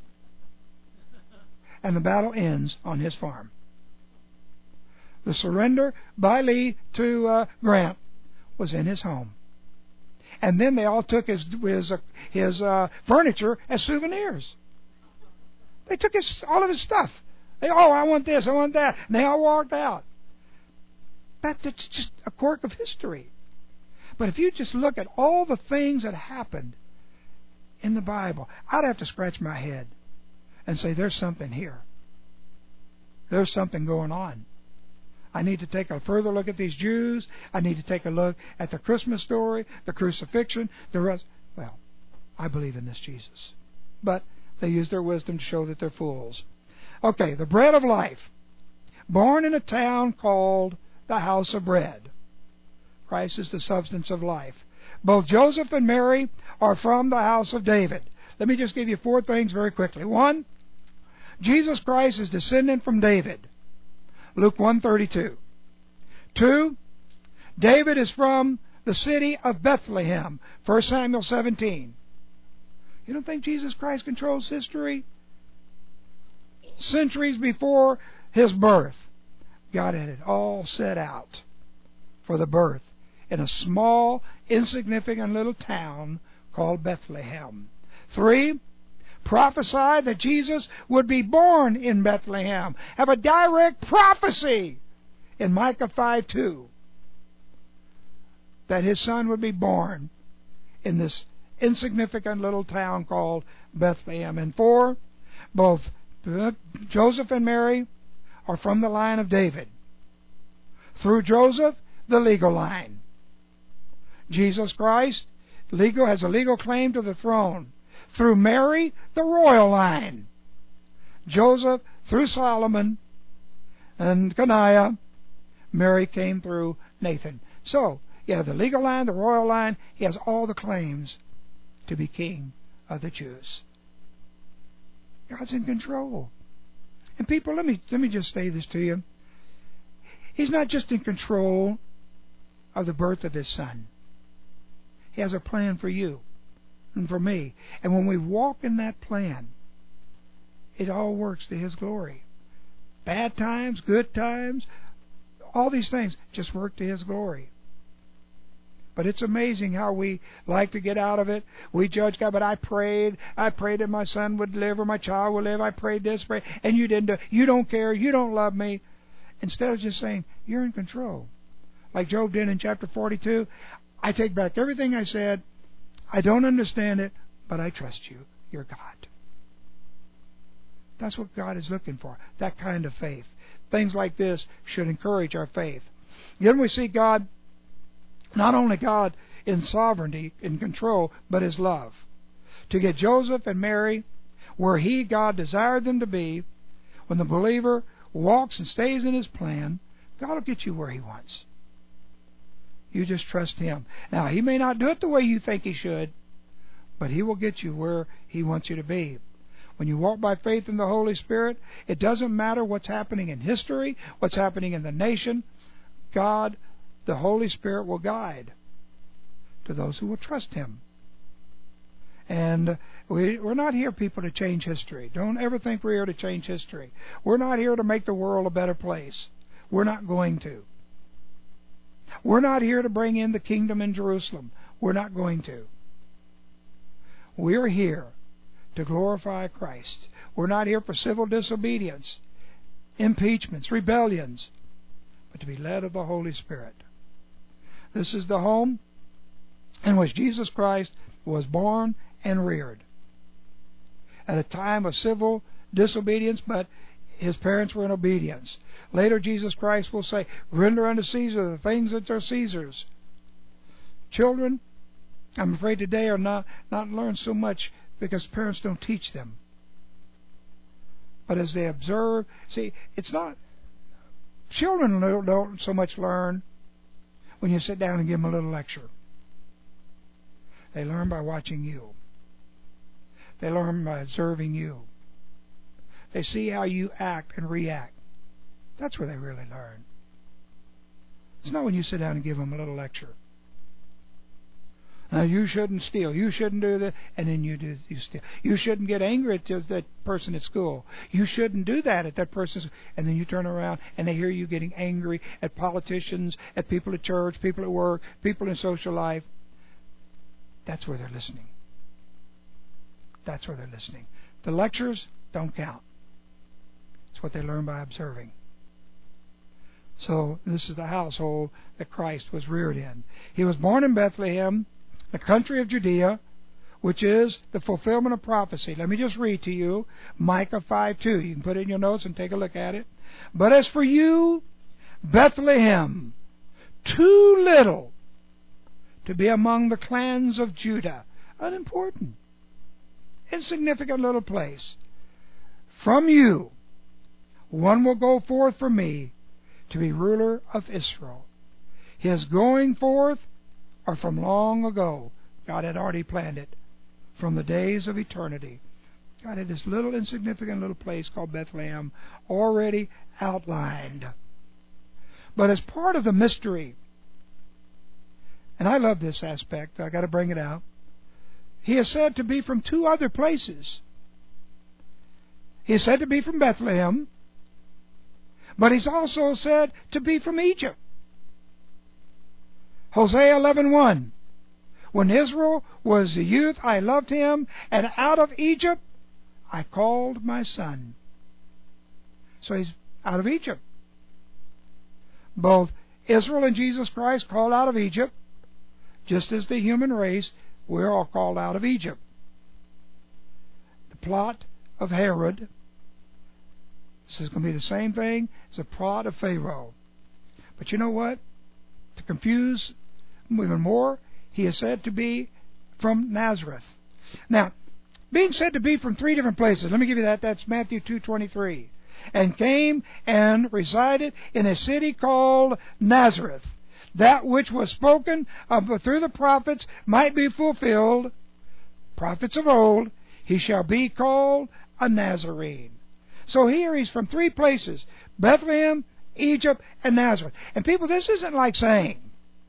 And the battle ends on his farm. The surrender by Lee to Grant was in his home. And then they all took his furniture as souvenirs. They took all of his stuff. I want this, I want that. And they all walked out. That's just a quirk of history. But if you just look at all the things that happened in the Bible, I'd have to scratch my head and say, there's something here. There's something going on. I need to take a further look at these Jews. I need to take a look at the Christmas story, the crucifixion, the rest. Well, I believe in this Jesus. But they use their wisdom to show that they're fools. Okay, the bread of life. Born in a town called the house of bread. Christ is the substance of life. Both Joseph and Mary are from the house of David. Let me just give you 4 things very quickly. 1, Jesus Christ is descendant from David. Luke 1:32. 2, David is from the city of Bethlehem. 1 Samuel 17. You don't think Jesus Christ controls history? Centuries before His birth, God had it all set out for the birth in a small, insignificant little town called Bethlehem. 3, prophesied that Jesus would be born in Bethlehem. Have a direct prophecy in Micah 5:2 that His Son would be born in this insignificant little town called Bethlehem. And 4, both Joseph and Mary are from the line of David. Through Joseph, the legal line. Jesus Christ has a legal claim to the throne. Through Mary, the royal line. Joseph through Solomon and Coniah. Mary came through Nathan. So, you have the legal line, the royal line. He has all the claims to be king of the Jews. God's in control. And people, let me just say this to you. He's not just in control of the birth of His Son. He has a plan for you and for me. And when we walk in that plan, it all works to His glory. Bad times, good times, all these things just work to His glory. But it's amazing how we like to get out of it. We judge God, but I prayed that my son would live or my child would live. I prayed this, and you didn't do it. You don't care. You don't love me. Instead of just saying, you're in control. Like Job did in chapter 42, I take back everything I said. I don't understand it, but I trust you. You're God. That's what God is looking for, that kind of faith. Things like this should encourage our faith. Then we see God, not only God in sovereignty, in control, but His love. To get Joseph and Mary where God desired them to be, when the believer walks and stays in His plan, God will get you where He wants. You just trust Him. Now, He may not do it the way you think He should, but He will get you where He wants you to be. When you walk by faith in the Holy Spirit, it doesn't matter what's happening in history, what's happening in the nation. God, the Holy Spirit, will guide to those who will trust Him. And we're not here, people, to change history. Don't ever think we're here to change history. We're not here to make the world a better place. We're not going to. We're not here to bring in the kingdom in Jerusalem. We're not going to. We're here to glorify Christ. We're not here for civil disobedience, impeachments, rebellions, but to be led of the Holy Spirit. This is the home in which Jesus Christ was born and reared. At a time of civil disobedience, but His parents were in obedience. Later, Jesus Christ will say, render unto Caesar the things that are Caesar's. Children, I'm afraid today are not learned so much because parents don't teach them. But as they observe, see, it's not, children don't so much learn when you sit down and give them a little lecture. They learn by watching you. They learn by observing you. They see how you act and react. That's where they really learn. It's not when you sit down and give them a little lecture. Now, you shouldn't steal. You shouldn't do that. And then you steal. You shouldn't get angry at that person at school. You shouldn't do that at that person's. And then you turn around and they hear you getting angry at politicians, at people at church, people at work, people in social life. That's where they're listening. That's where they're listening. The lectures don't count. It's what they learn by observing. So this is the household that Christ was reared in. He was born in Bethlehem, the country of Judea, which is the fulfillment of prophecy. Let me just read to you Micah 5:2. You can put it in your notes and take a look at it. But as for you, Bethlehem, too little to be among the clans of Judah. Unimportant. Insignificant little place. From you, one will go forth for me to be ruler of Israel. His going forth are from long ago. God had already planned it. From the days of eternity. God had this little insignificant little place called Bethlehem already outlined. But as part of the mystery, and I love this aspect, I got to bring it out. he is said to be from two other places. He is said to be from Bethlehem, but he's also said to be from Egypt. Hosea 11:1. When Israel was a youth, I loved him, and out of Egypt I called my son. So he's out of Egypt. Both Israel and Jesus Christ called out of Egypt, just as the human race, we're all called out of Egypt. The plot of Herod, this is going to be the same thing as the plot of Pharaoh. But you know what? To confuse even more, he is said to be from Nazareth. Now, being said to be from three different places, let me give you that. That's Matthew 2:23. And came and resided in a city called Nazareth, that which was spoken of through the prophets might be fulfilled. Prophets of old, he shall be called a Nazarene. So here he's from three places: Bethlehem, Egypt, and Nazareth. And people, this isn't like saying,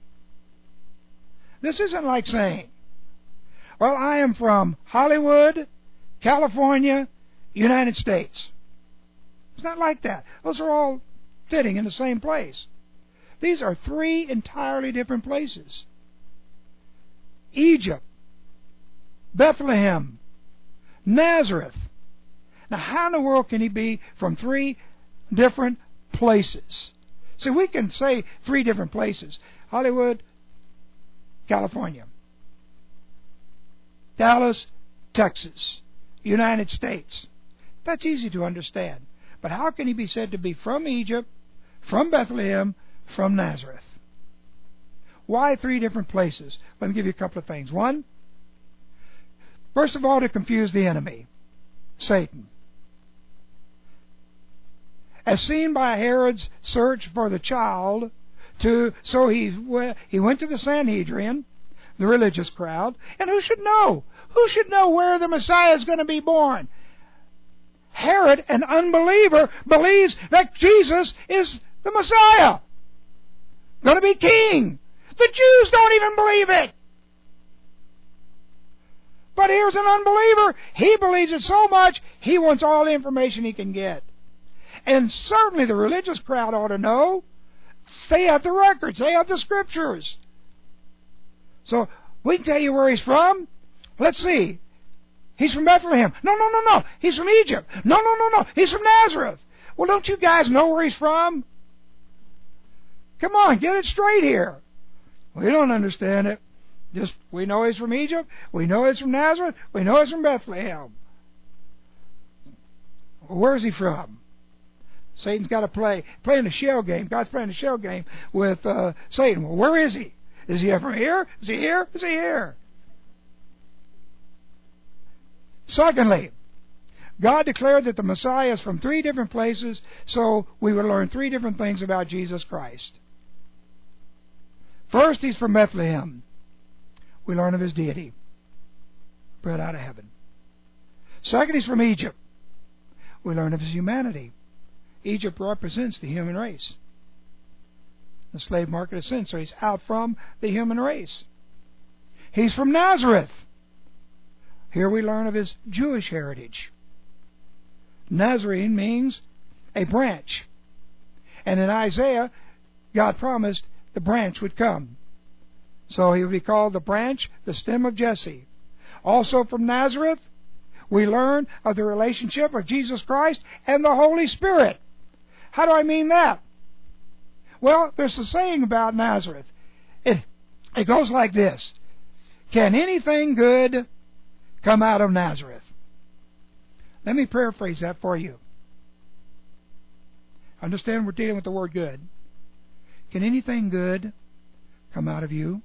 well, I am from Hollywood, California, United States. It's not like that. Those are all fitting in the same place. These are three entirely different places. Egypt, Bethlehem, Nazareth. Now, how in the world can he be from three different places? See, we can say three different places: Hollywood, California, Dallas, Texas, United States. That's easy to understand. But how can he be said to be from Egypt, from Bethlehem, from Nazareth? Why three different places? Let me give you a couple of things. One, first of all, to confuse the enemy, Satan. As seen by Herod's search for the child, so he went to the Sanhedrin, the religious crowd, and who should know? Who should know where the Messiah is going to be born? Herod, an unbeliever, believes that Jesus is the Messiah, going to be king. The Jews don't even believe it. But here's an unbeliever. He believes it so much, he wants all the information he can get. And certainly the religious crowd ought to know. They have the records. They have the scriptures. So we can tell you where he's from. Let's see. He's from Bethlehem. No. He's from Egypt. No. He's from Nazareth. Well, don't you guys know where he's from? Come on, get it straight here. We don't understand it. Just, we know he's from Egypt. We know he's from Nazareth. We know he's from Bethlehem. Well, where's he from? Satan's got to playing a shell game. God's playing a shell game with Satan. Well, where is he? Is he from here? Is he here? Is he here? Secondly, God declared that the Messiah is from three different places, so we would learn three different things about Jesus Christ. First, he's from Bethlehem. We learn of his deity, bread out of heaven. Second, he's from Egypt. We learn of his humanity. Egypt represents the human race, the slave market of sin, so he's out from the human race. He's from Nazareth. Here we learn of his Jewish heritage. Nazarene means a branch. And in Isaiah, God promised the branch would come. So he would be called the branch, the stem of Jesse. Also from Nazareth, we learn of the relationship of Jesus Christ and the Holy Spirit. How do I mean that? Well, there's a saying about Nazareth. It goes like this: can anything good come out of Nazareth? Let me paraphrase that for you. Understand we're dealing with the word good. Can anything good come out of you?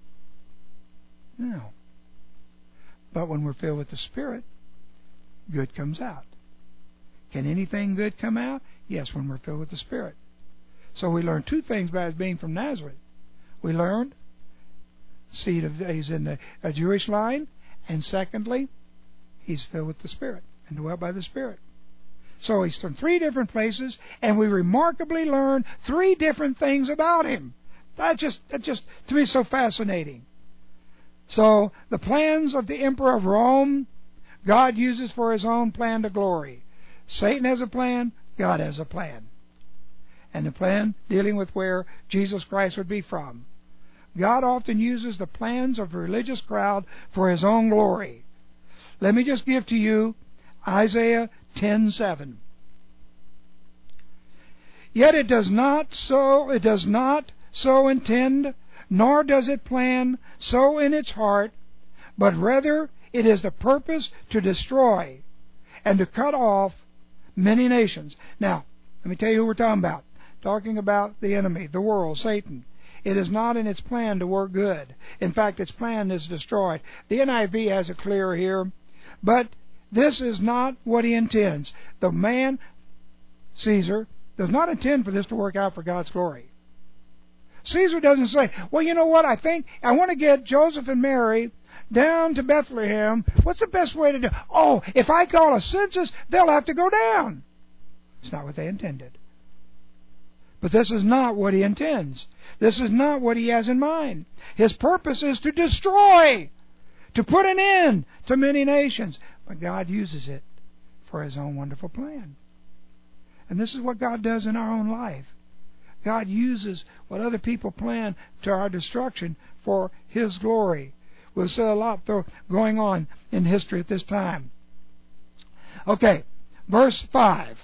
No. But when we're filled with the Spirit, good comes out. Can anything good come out? Yes, when we're filled with the Spirit. So we learn two things about his being from Nazareth. We learned he's in the Jewish line, and secondly, he's filled with the Spirit and dwelt by the Spirit. So he's from three different places, and we remarkably learn three different things about him. That just to me is so fascinating. So the plans of the emperor of Rome, God uses for His own plan to glory. Satan has a plan, God has a plan. And the plan dealing with where Jesus Christ would be from. God often uses the plans of a religious crowd for His own glory. Let me just give to you Isaiah 10:7. Yet it does not so intend, nor does it plan so in its heart, but rather it is the purpose to destroy and to cut off many nations. Now, let me tell you who we're talking about. Talking about the enemy, the world, Satan. It is not in its plan to work good. In fact, its plan is destroyed. The NIV has it clear here. But this is not what he intends. The man, Caesar, does not intend for this to work out for God's glory. Caesar doesn't say, well, you know what, I think I want to get Joseph and Mary down to Bethlehem. What's the best way to do? Oh, if I call a census, they'll have to go down. It's not what they intended. But this is not what he intends. This is not what he has in mind. His purpose is to destroy, to put an end to many nations. But God uses it for His own wonderful plan. And this is what God does in our own life. God uses what other people plan to our destruction for His glory. We'll see a lot going on in history at this time. Okay, verse 5.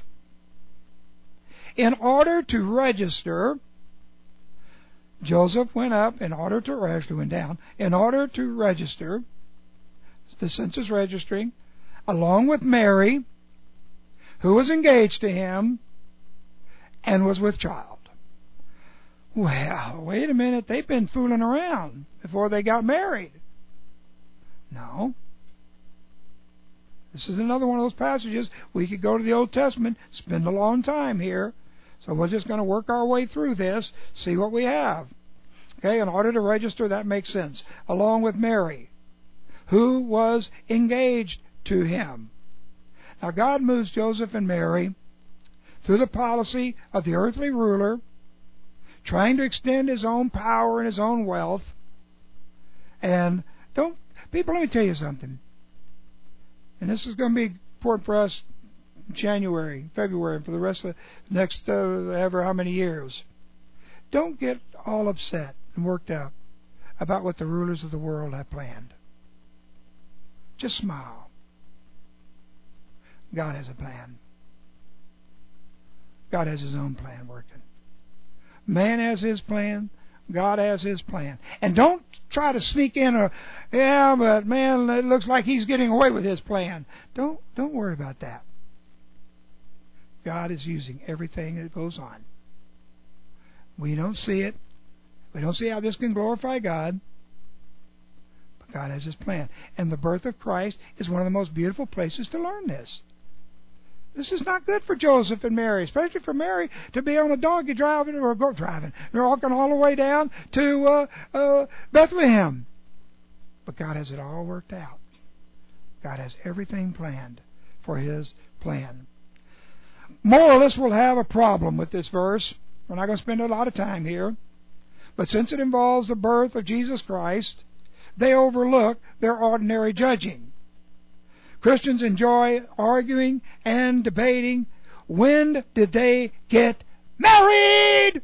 In order to register, Joseph went up in order to register, went down, in order to register, the census registering, along with Mary, who was engaged to him and was with child. Well, wait a minute, they've been fooling around before they got married. No. This is another one of those passages. We could go to the Old Testament, spend a long time here. So we're just going to work our way through this, see what we have. Okay, in order to register, that makes sense. Along with Mary, who was engaged to him. Now God moves Joseph and Mary through the policy of the earthly ruler, trying to extend his own power and his own wealth. And people, let me tell you something. And this is going to be important for us January, February, and for the rest of the next ever how many years. Don't get all upset and worked up about what the rulers of the world have planned. Just smile. God has a plan. God has His own plan working. Man has his plan. God has His plan. And don't try to sneak in but man, it looks like he's getting away with his plan. Don't worry about that. God is using everything that goes on. We don't see it. We don't see how this can glorify God. But God has His plan. And the birth of Christ is one of the most beautiful places to learn this. This is not good for Joseph and Mary, especially for Mary to be on a donkey walking all the way down to Bethlehem. But God has it all worked out. God has everything planned for His plan. Moralists will have a problem with this verse. We're not going to spend a lot of time here. But since it involves the birth of Jesus Christ, they overlook their ordinary judging. Christians enjoy arguing and debating. When did they get married?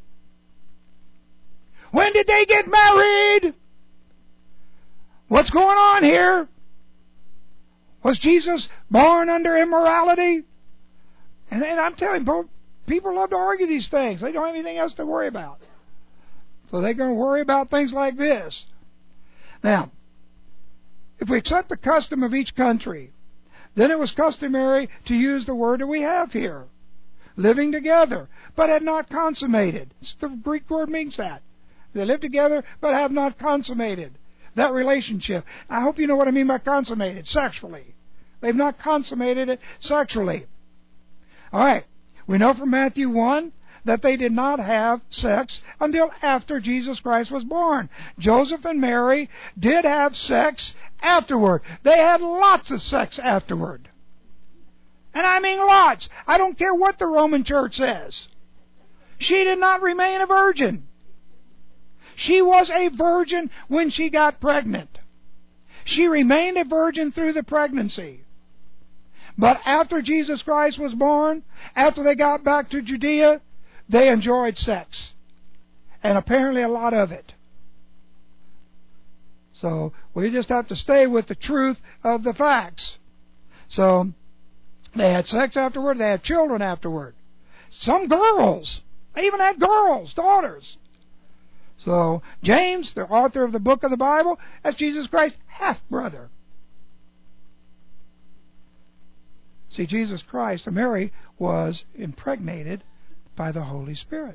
When did they get married? What's going on here? Was Jesus born under immorality? And I'm telling you, people love to argue these things. They don't have anything else to worry about. So they're going to worry about things like this. Now, if we accept the custom of each country, then it was customary to use the word that we have here, living together, but had not consummated. The Greek word means that. They live together, but have not consummated that relationship. I hope you know what I mean by consummated, sexually. They've not consummated it sexually. All right, we know from Matthew 1 that they did not have sex until after Jesus Christ was born. Joseph and Mary did have sex afterward. They had lots of sex afterward. And I mean lots. I don't care what the Roman Church says. She did not remain a virgin. She was a virgin when she got pregnant. She remained a virgin through the pregnancy. But after Jesus Christ was born, after they got back to Judea, they enjoyed sex. And apparently a lot of it. So we just have to stay with the truth of the facts. So they had sex afterward. They had children afterward. Some girls. They even had girls, daughters. So James, the author of the book of the Bible, that's Jesus Christ's half-brother. See, Jesus Christ, Mary, was impregnated by the Holy Spirit.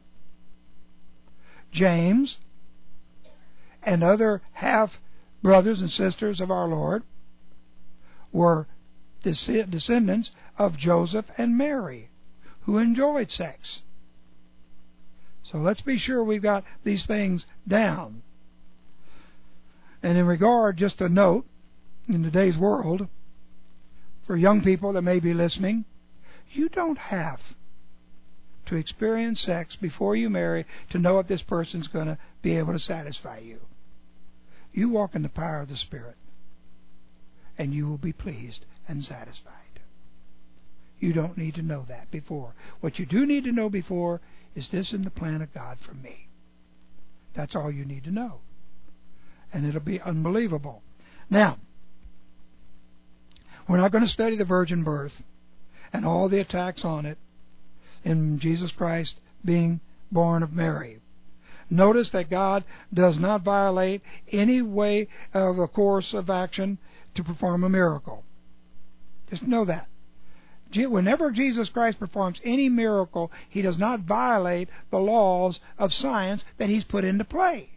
James and other half-brothers and sisters of our Lord were descendants of Joseph and Mary, who enjoyed sex. So let's be sure we've got these things down. And in regard, just a note, in today's world, for young people that may be listening, you don't have to experience sex before you marry to know if this person's going to be able to satisfy you. You walk in the power of the Spirit, and you will be pleased and satisfied. You don't need to know that before. What you do need to know before is this in the plan of God for me. That's all you need to know. And it'll be unbelievable. Now, we're not going to study the virgin birth and all the attacks on it in Jesus Christ being born of Mary. Notice that God does not violate any way of a course of action to perform a miracle. Just know that. Whenever Jesus Christ performs any miracle, He does not violate the laws of science that He's put into play.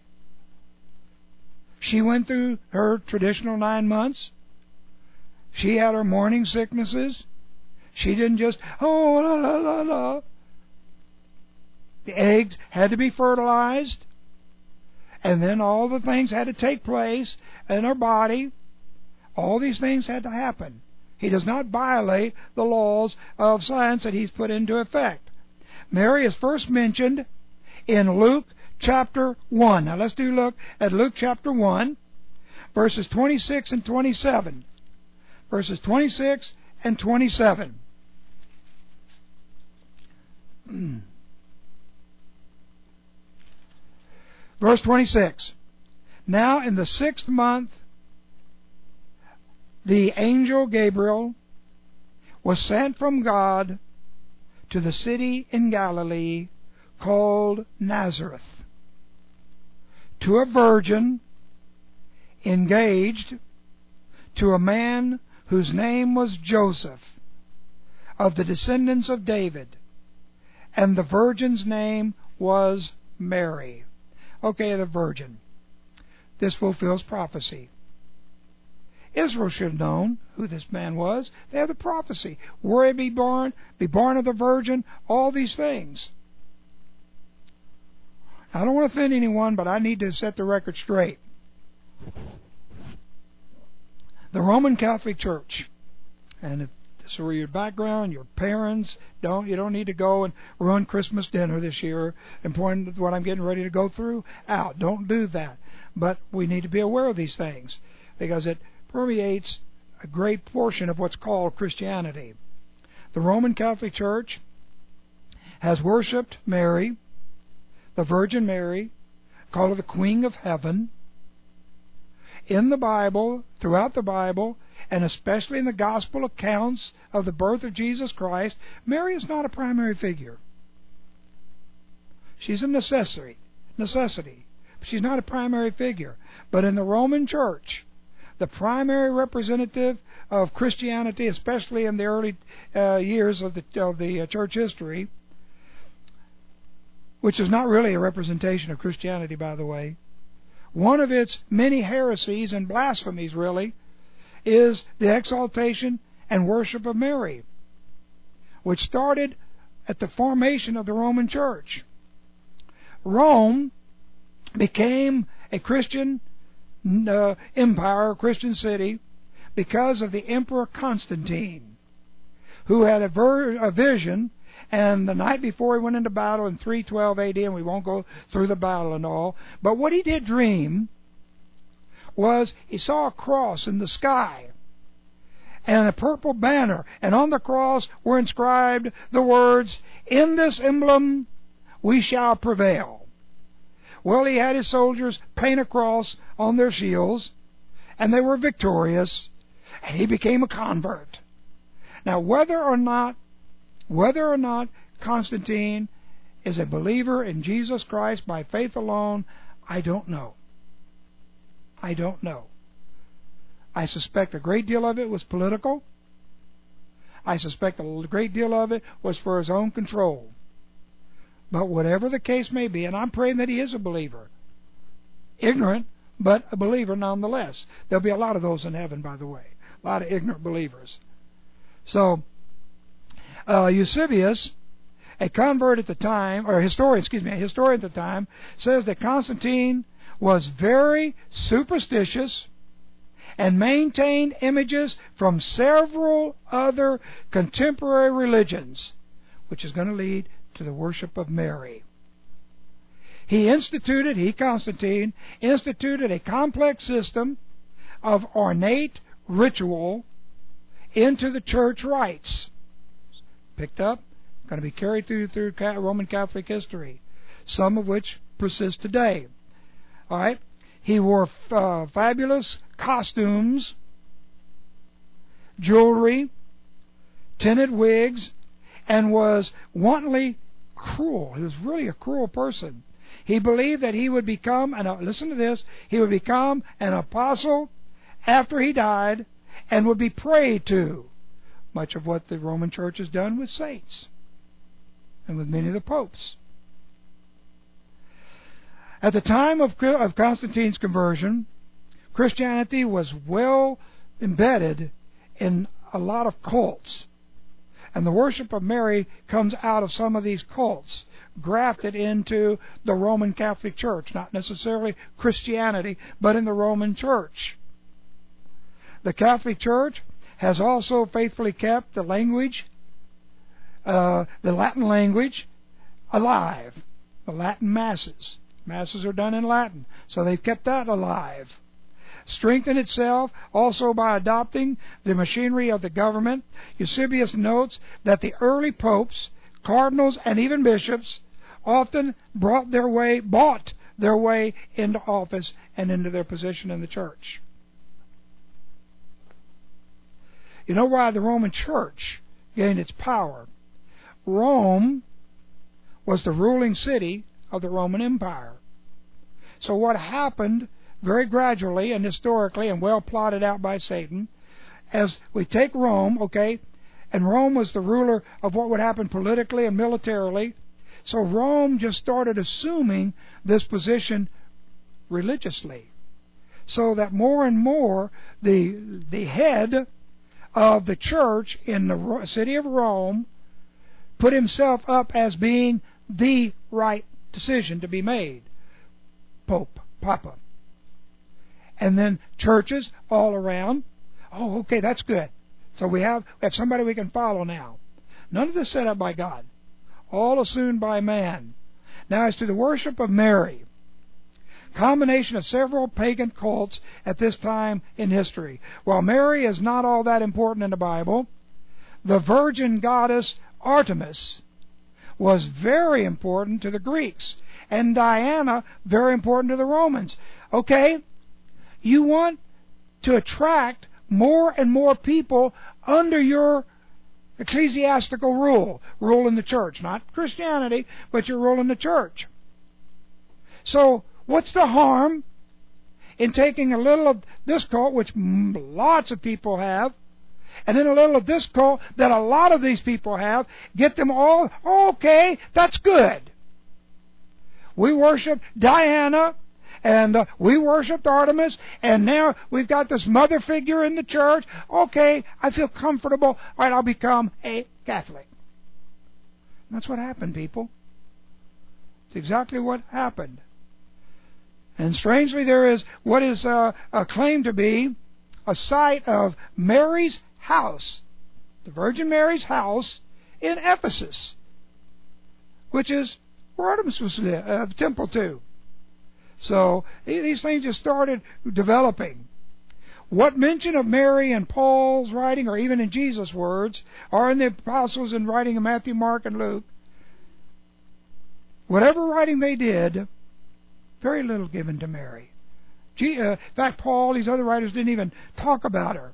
She went through her traditional 9 months. She had her morning sicknesses. She didn't just, oh, la, la, la, la. The eggs had to be fertilized. And then all the things had to take place in her body. All these things had to happen. He does not violate the laws of science that He's put into effect. Mary is first mentioned in Luke chapter 1. Now let's look at Luke chapter 1, verses 26 and 27. Verses 26 and 27. Verse 26. Now in the 6th month, the angel Gabriel was sent from God to the city in Galilee called Nazareth, to a virgin engaged to a man whose name was Joseph, of the descendants of David, and the virgin's name was Mary. Okay, the virgin. This fulfills prophecy. Israel should have known who this man was. They have the prophecy. Where he be born of the virgin, all these things. I don't want to offend anyone, but I need to set the record straight. The Roman Catholic Church, and if this is your background, your parents, you don't need to go and run Christmas dinner this year and point what I'm getting ready to go through out. Don't do that. But we need to be aware of these things because it permeates a great portion of what's called Christianity. The Roman Catholic Church has worshipped Mary, the Virgin Mary, called her the Queen of Heaven. In the Bible, throughout the Bible, and especially in the Gospel accounts of the birth of Jesus Christ, Mary is not a primary figure. She's a necessity. She's not a primary figure. But in the Roman Church, the primary representative of Christianity, especially in the early years of the church history, which is not really a representation of Christianity, by the way. One of its many heresies and blasphemies, really, is the exaltation and worship of Mary, which started at the formation of the Roman Church. Rome became a Christian empire, a Christian city, because of the Emperor Constantine, who had a vision, and the night before he went into battle in 312 AD, and we won't go through the battle and all, but what he did dream was he saw a cross in the sky and a purple banner, and on the cross were inscribed the words, "In this emblem we shall prevail." Well, he had his soldiers paint a cross on their shields, and they were victorious, and he became a convert. Now, whether or not Constantine is a believer in Jesus Christ by faith alone, I don't know. I don't know. I suspect a great deal of it was political. I suspect a great deal of it was for his own control. But whatever the case may be, and I'm praying that he is a believer. Ignorant, but a believer nonetheless. There'll be a lot of those in heaven, by the way. A lot of ignorant believers. So, Eusebius, a convert at the time, or a historian at the time, says that Constantine was very superstitious and maintained images from several other contemporary religions, which is going to lead to the worship of Mary. Constantine instituted a complex system of ornate ritual into the church rites. Picked up, going to be carried through Roman Catholic history, some of which persist today. All right, he wore fabulous costumes, jewelry, tinted wigs, and was wantonly cruel. He was really a cruel person. He believed that he would become, listen to this, he would become an apostle after he died and would be prayed to, much of what the Roman Church has done with saints and with many of the popes. At the time of Constantine's conversion, Christianity was well embedded in a lot of cults. And the worship of Mary comes out of some of these cults, grafted into the Roman Catholic Church. Not necessarily Christianity, but in the Roman Church. The Catholic Church has also faithfully kept the language, the Latin language, alive. The Latin Masses. Masses are done in Latin, so they've kept that alive. Strengthened itself also by adopting the machinery of the government. Eusebius notes that the early popes, cardinals, and even bishops often bought their way into office and into their position in the church. You know why the Roman Church gained its power? Rome was the ruling city of the Roman Empire. So what happened very gradually and historically and well plotted out by Satan, as we take Rome, okay, and Rome was the ruler of what would happen politically and militarily, so Rome just started assuming this position religiously, so that more and more the head of the church in the city of Rome put himself up as being the right decision to be made. Pope, Papa. And then churches all around. Oh, okay, that's good. So we have somebody we can follow now. None of this set up by God. All assumed by man. Now as to the worship of Mary, combination of several pagan cults at this time in history. While Mary is not all that important in the Bible, the virgin goddess Artemis was very important to the Greeks, and Diana very important to the Romans. Okay? You want to attract more and more people under your ecclesiastical rule in the church. Not Christianity, but your rule in the church. So, what's the harm in taking a little of this cult, which lots of people have, and then a little of this cult that a lot of these people have, get them all, okay, that's good. We worship Diana, and we worshipped Artemis, and now we've got this mother figure in the church. Okay, I feel comfortable. All right, I'll become a Catholic. And that's what happened, people. It's exactly what happened. And strangely, there is what is claimed to be a site of Mary's house, the Virgin Mary's house in Ephesus, which is where Artemis was the temple to. So these things just started developing. What mention of Mary in Paul's writing, or even in Jesus' words, or in the apostles' in writing of Matthew, Mark, and Luke, whatever writing they did, very little given to Mary. In fact, Paul, these other writers didn't even talk about her.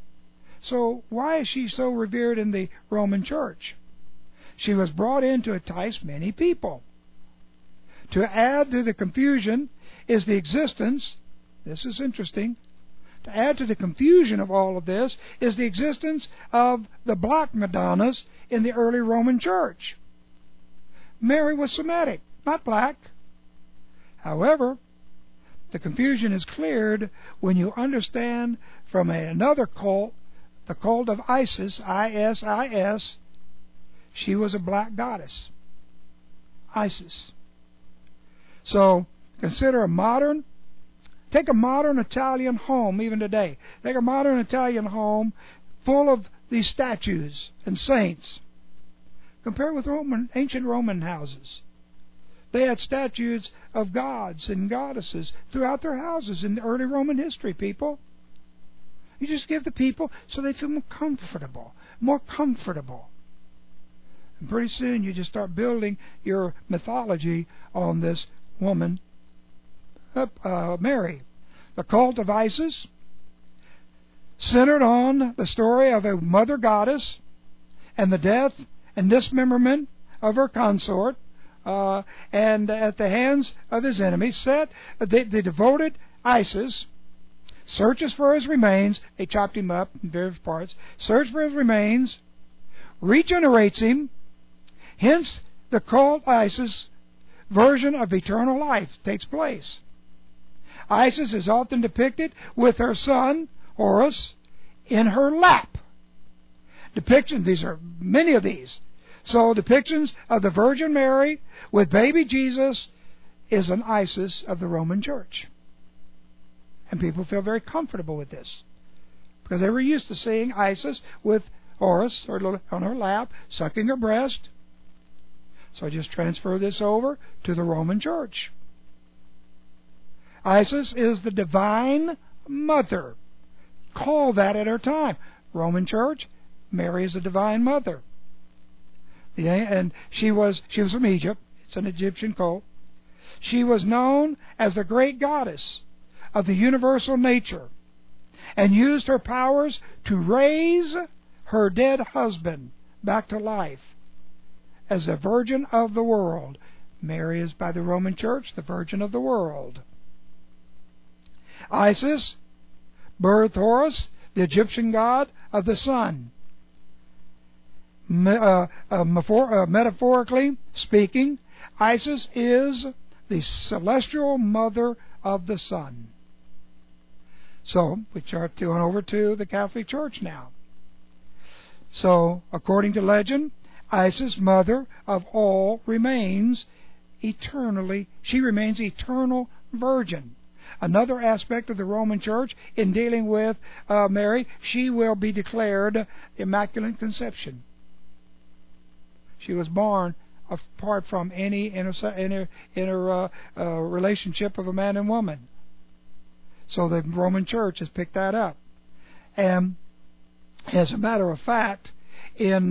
So why is she so revered in the Roman Church? She was brought in to entice many people. To add to the confusion is the existence, this is interesting, to add to the confusion of all of this is the existence of the black Madonnas in the early Roman Church. Mary was Semitic, not black. However, the confusion is cleared when you understand from another cult, the cult of Isis, I-S-I-S, she was a black goddess. Isis. So, consider take a modern Italian home even today. Take a modern Italian home full of these statues and saints. Compare it with ancient Roman houses. They had statues of gods and goddesses throughout their houses in the early Roman history, people. You just give the people so they feel more comfortable. And pretty soon you just start building your mythology on this woman, Mary. The cult of Isis centered on the story of a mother goddess and the death and dismemberment of her consort, and at the hands of his enemies. The devoted Isis searches for his remains. They chopped him up in various parts. Search for his remains, regenerates him. Hence, the cult Isis version of eternal life takes place. Isis is often depicted with her son, Horus, in her lap. These are many of these. So depictions of the Virgin Mary with baby Jesus is an Isis of the Roman Church. And people feel very comfortable with this, because they were used to seeing Isis with Horus on her lap, sucking her breast. So I just transfer this over to the Roman Church. Isis is the divine mother. Call that at her time. Roman Church, Mary is the divine mother. And she was from Egypt. It's an Egyptian cult. She was known as the great goddess of the universal nature, and used her powers to raise her dead husband back to life as the Virgin of the world. Mary is, by the Roman Church, the Virgin of the world. Isis birthed Horus, the Egyptian god of the sun. Metaphorically speaking, Isis is the celestial mother of the sun. So, we start going over to the Catholic Church now. So, according to legend, Isis, mother of all, remains eternal virgin. Another aspect of the Roman Church in dealing with Mary, she will be declared Immaculate Conception. She was born apart from any inner relationship of a man and woman. So the Roman Church has picked that up. And as a matter of fact, in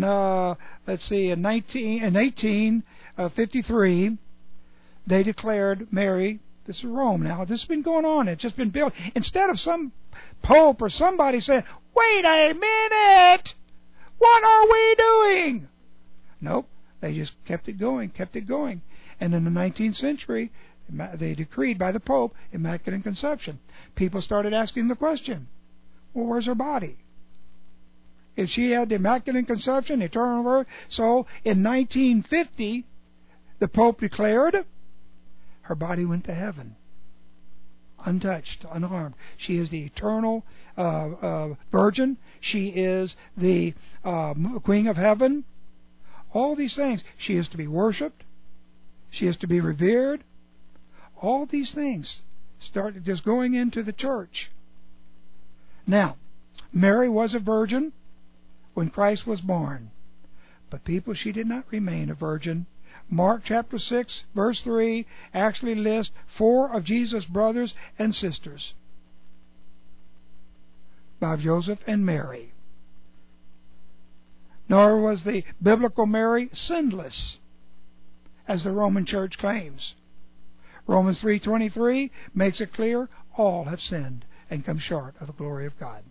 1853, they declared Mary. This is Rome now. This has been going on. It's just been built. Instead of some pope or somebody saying, "Wait a minute, what are we doing?" Nope. They just kept it going. And in the 19th century, they decreed by the Pope Immaculate Conception. People started asking the question, well, where's her body? If she had the Immaculate Conception, eternal birth. So in 1950, the Pope declared her body went to heaven, untouched, unharmed. She is the eternal Virgin. She is the Queen of Heaven. All these things. She is to be worshipped. She is to be revered. All these things started just going into the church. Now, Mary was a virgin when Christ was born. But people, she did not remain a virgin Mark chapter 6, verse 3 actually lists 4 of Jesus' brothers and sisters by Joseph and Mary. Nor was the biblical Mary sinless, as the Roman Church claims. Romans 3:23 makes it clear all have sinned and come short of the glory of God.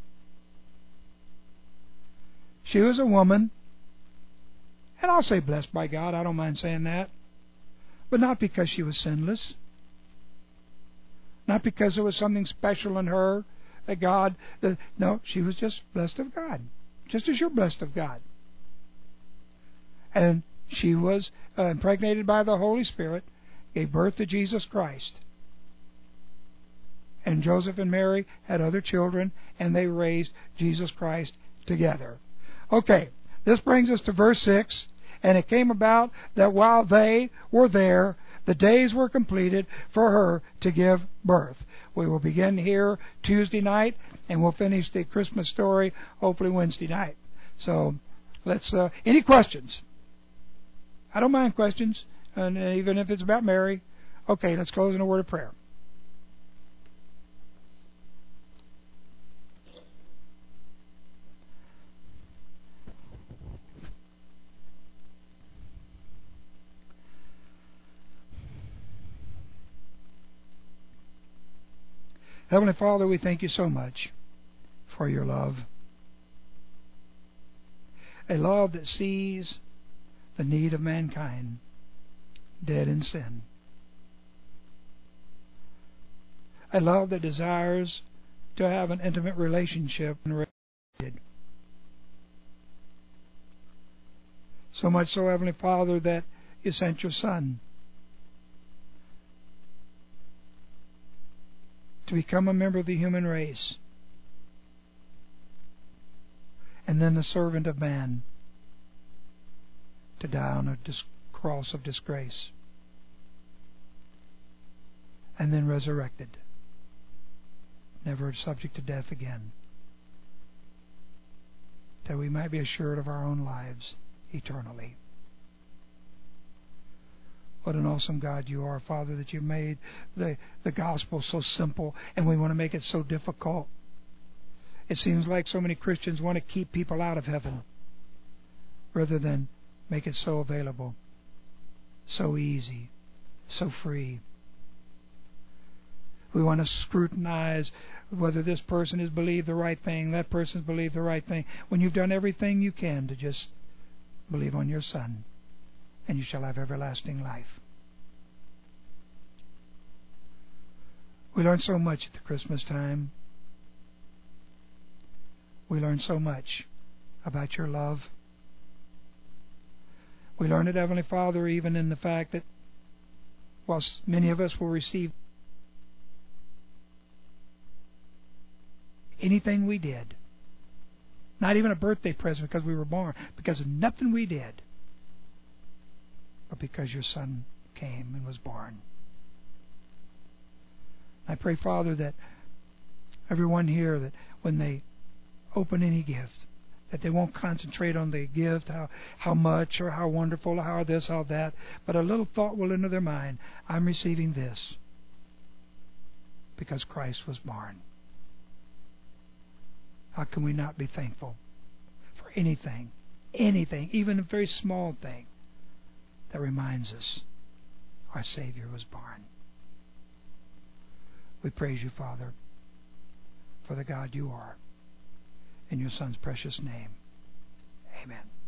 She was a woman, and I'll say blessed by God, I don't mind saying that, but not because she was sinless, not because there was something special in her that God, no, she was just blessed of God, just as you're blessed of God. And she was impregnated by the Holy Spirit, gave birth to Jesus Christ. And Joseph and Mary had other children, and they raised Jesus Christ together. Okay, this brings us to verse 6. And it came about that while they were there, the days were completed for her to give birth. We will begin here Tuesday night, and we'll finish the Christmas story hopefully Wednesday night. So let's. Any questions? I don't mind questions, and even if it's about Mary. Okay, let's close in a word of prayer. Heavenly Father, we thank you so much for your love. A love that sees the need of mankind dead in sin. A love that desires to have an intimate relationship. So much so, Heavenly Father, that you sent your Son to become a member of the human race, and then the servant of man to die on a cross of disgrace, and then resurrected, never subject to death again, that we might be assured of our own lives eternally. What an awesome God you are, Father, that you made the gospel so simple, and we want to make it so difficult. It seems like so many Christians want to keep people out of heaven rather than make it so available, so easy, so free. We want to scrutinize whether this person has believed the right thing, that person's believed the right thing, when you've done everything you can to just believe on your Son, and you shall have everlasting life. We learn so much at the Christmas time. We learn so much about your love. We learn it, Heavenly Father, even in the fact that whilst many of us will receive anything we did, not even a birthday present because we were born, because of nothing we did, but because your Son came and was born. I pray, Father, that everyone here, that when they open any gift, that they won't concentrate on the gift, how much or how wonderful or how this, how that, but a little thought will enter their mind. I'm receiving this because Christ was born. How can we not be thankful for anything, even a very small thing that reminds us our Savior was born? We praise you, Father, for the God you are. In your Son's precious name. Amen.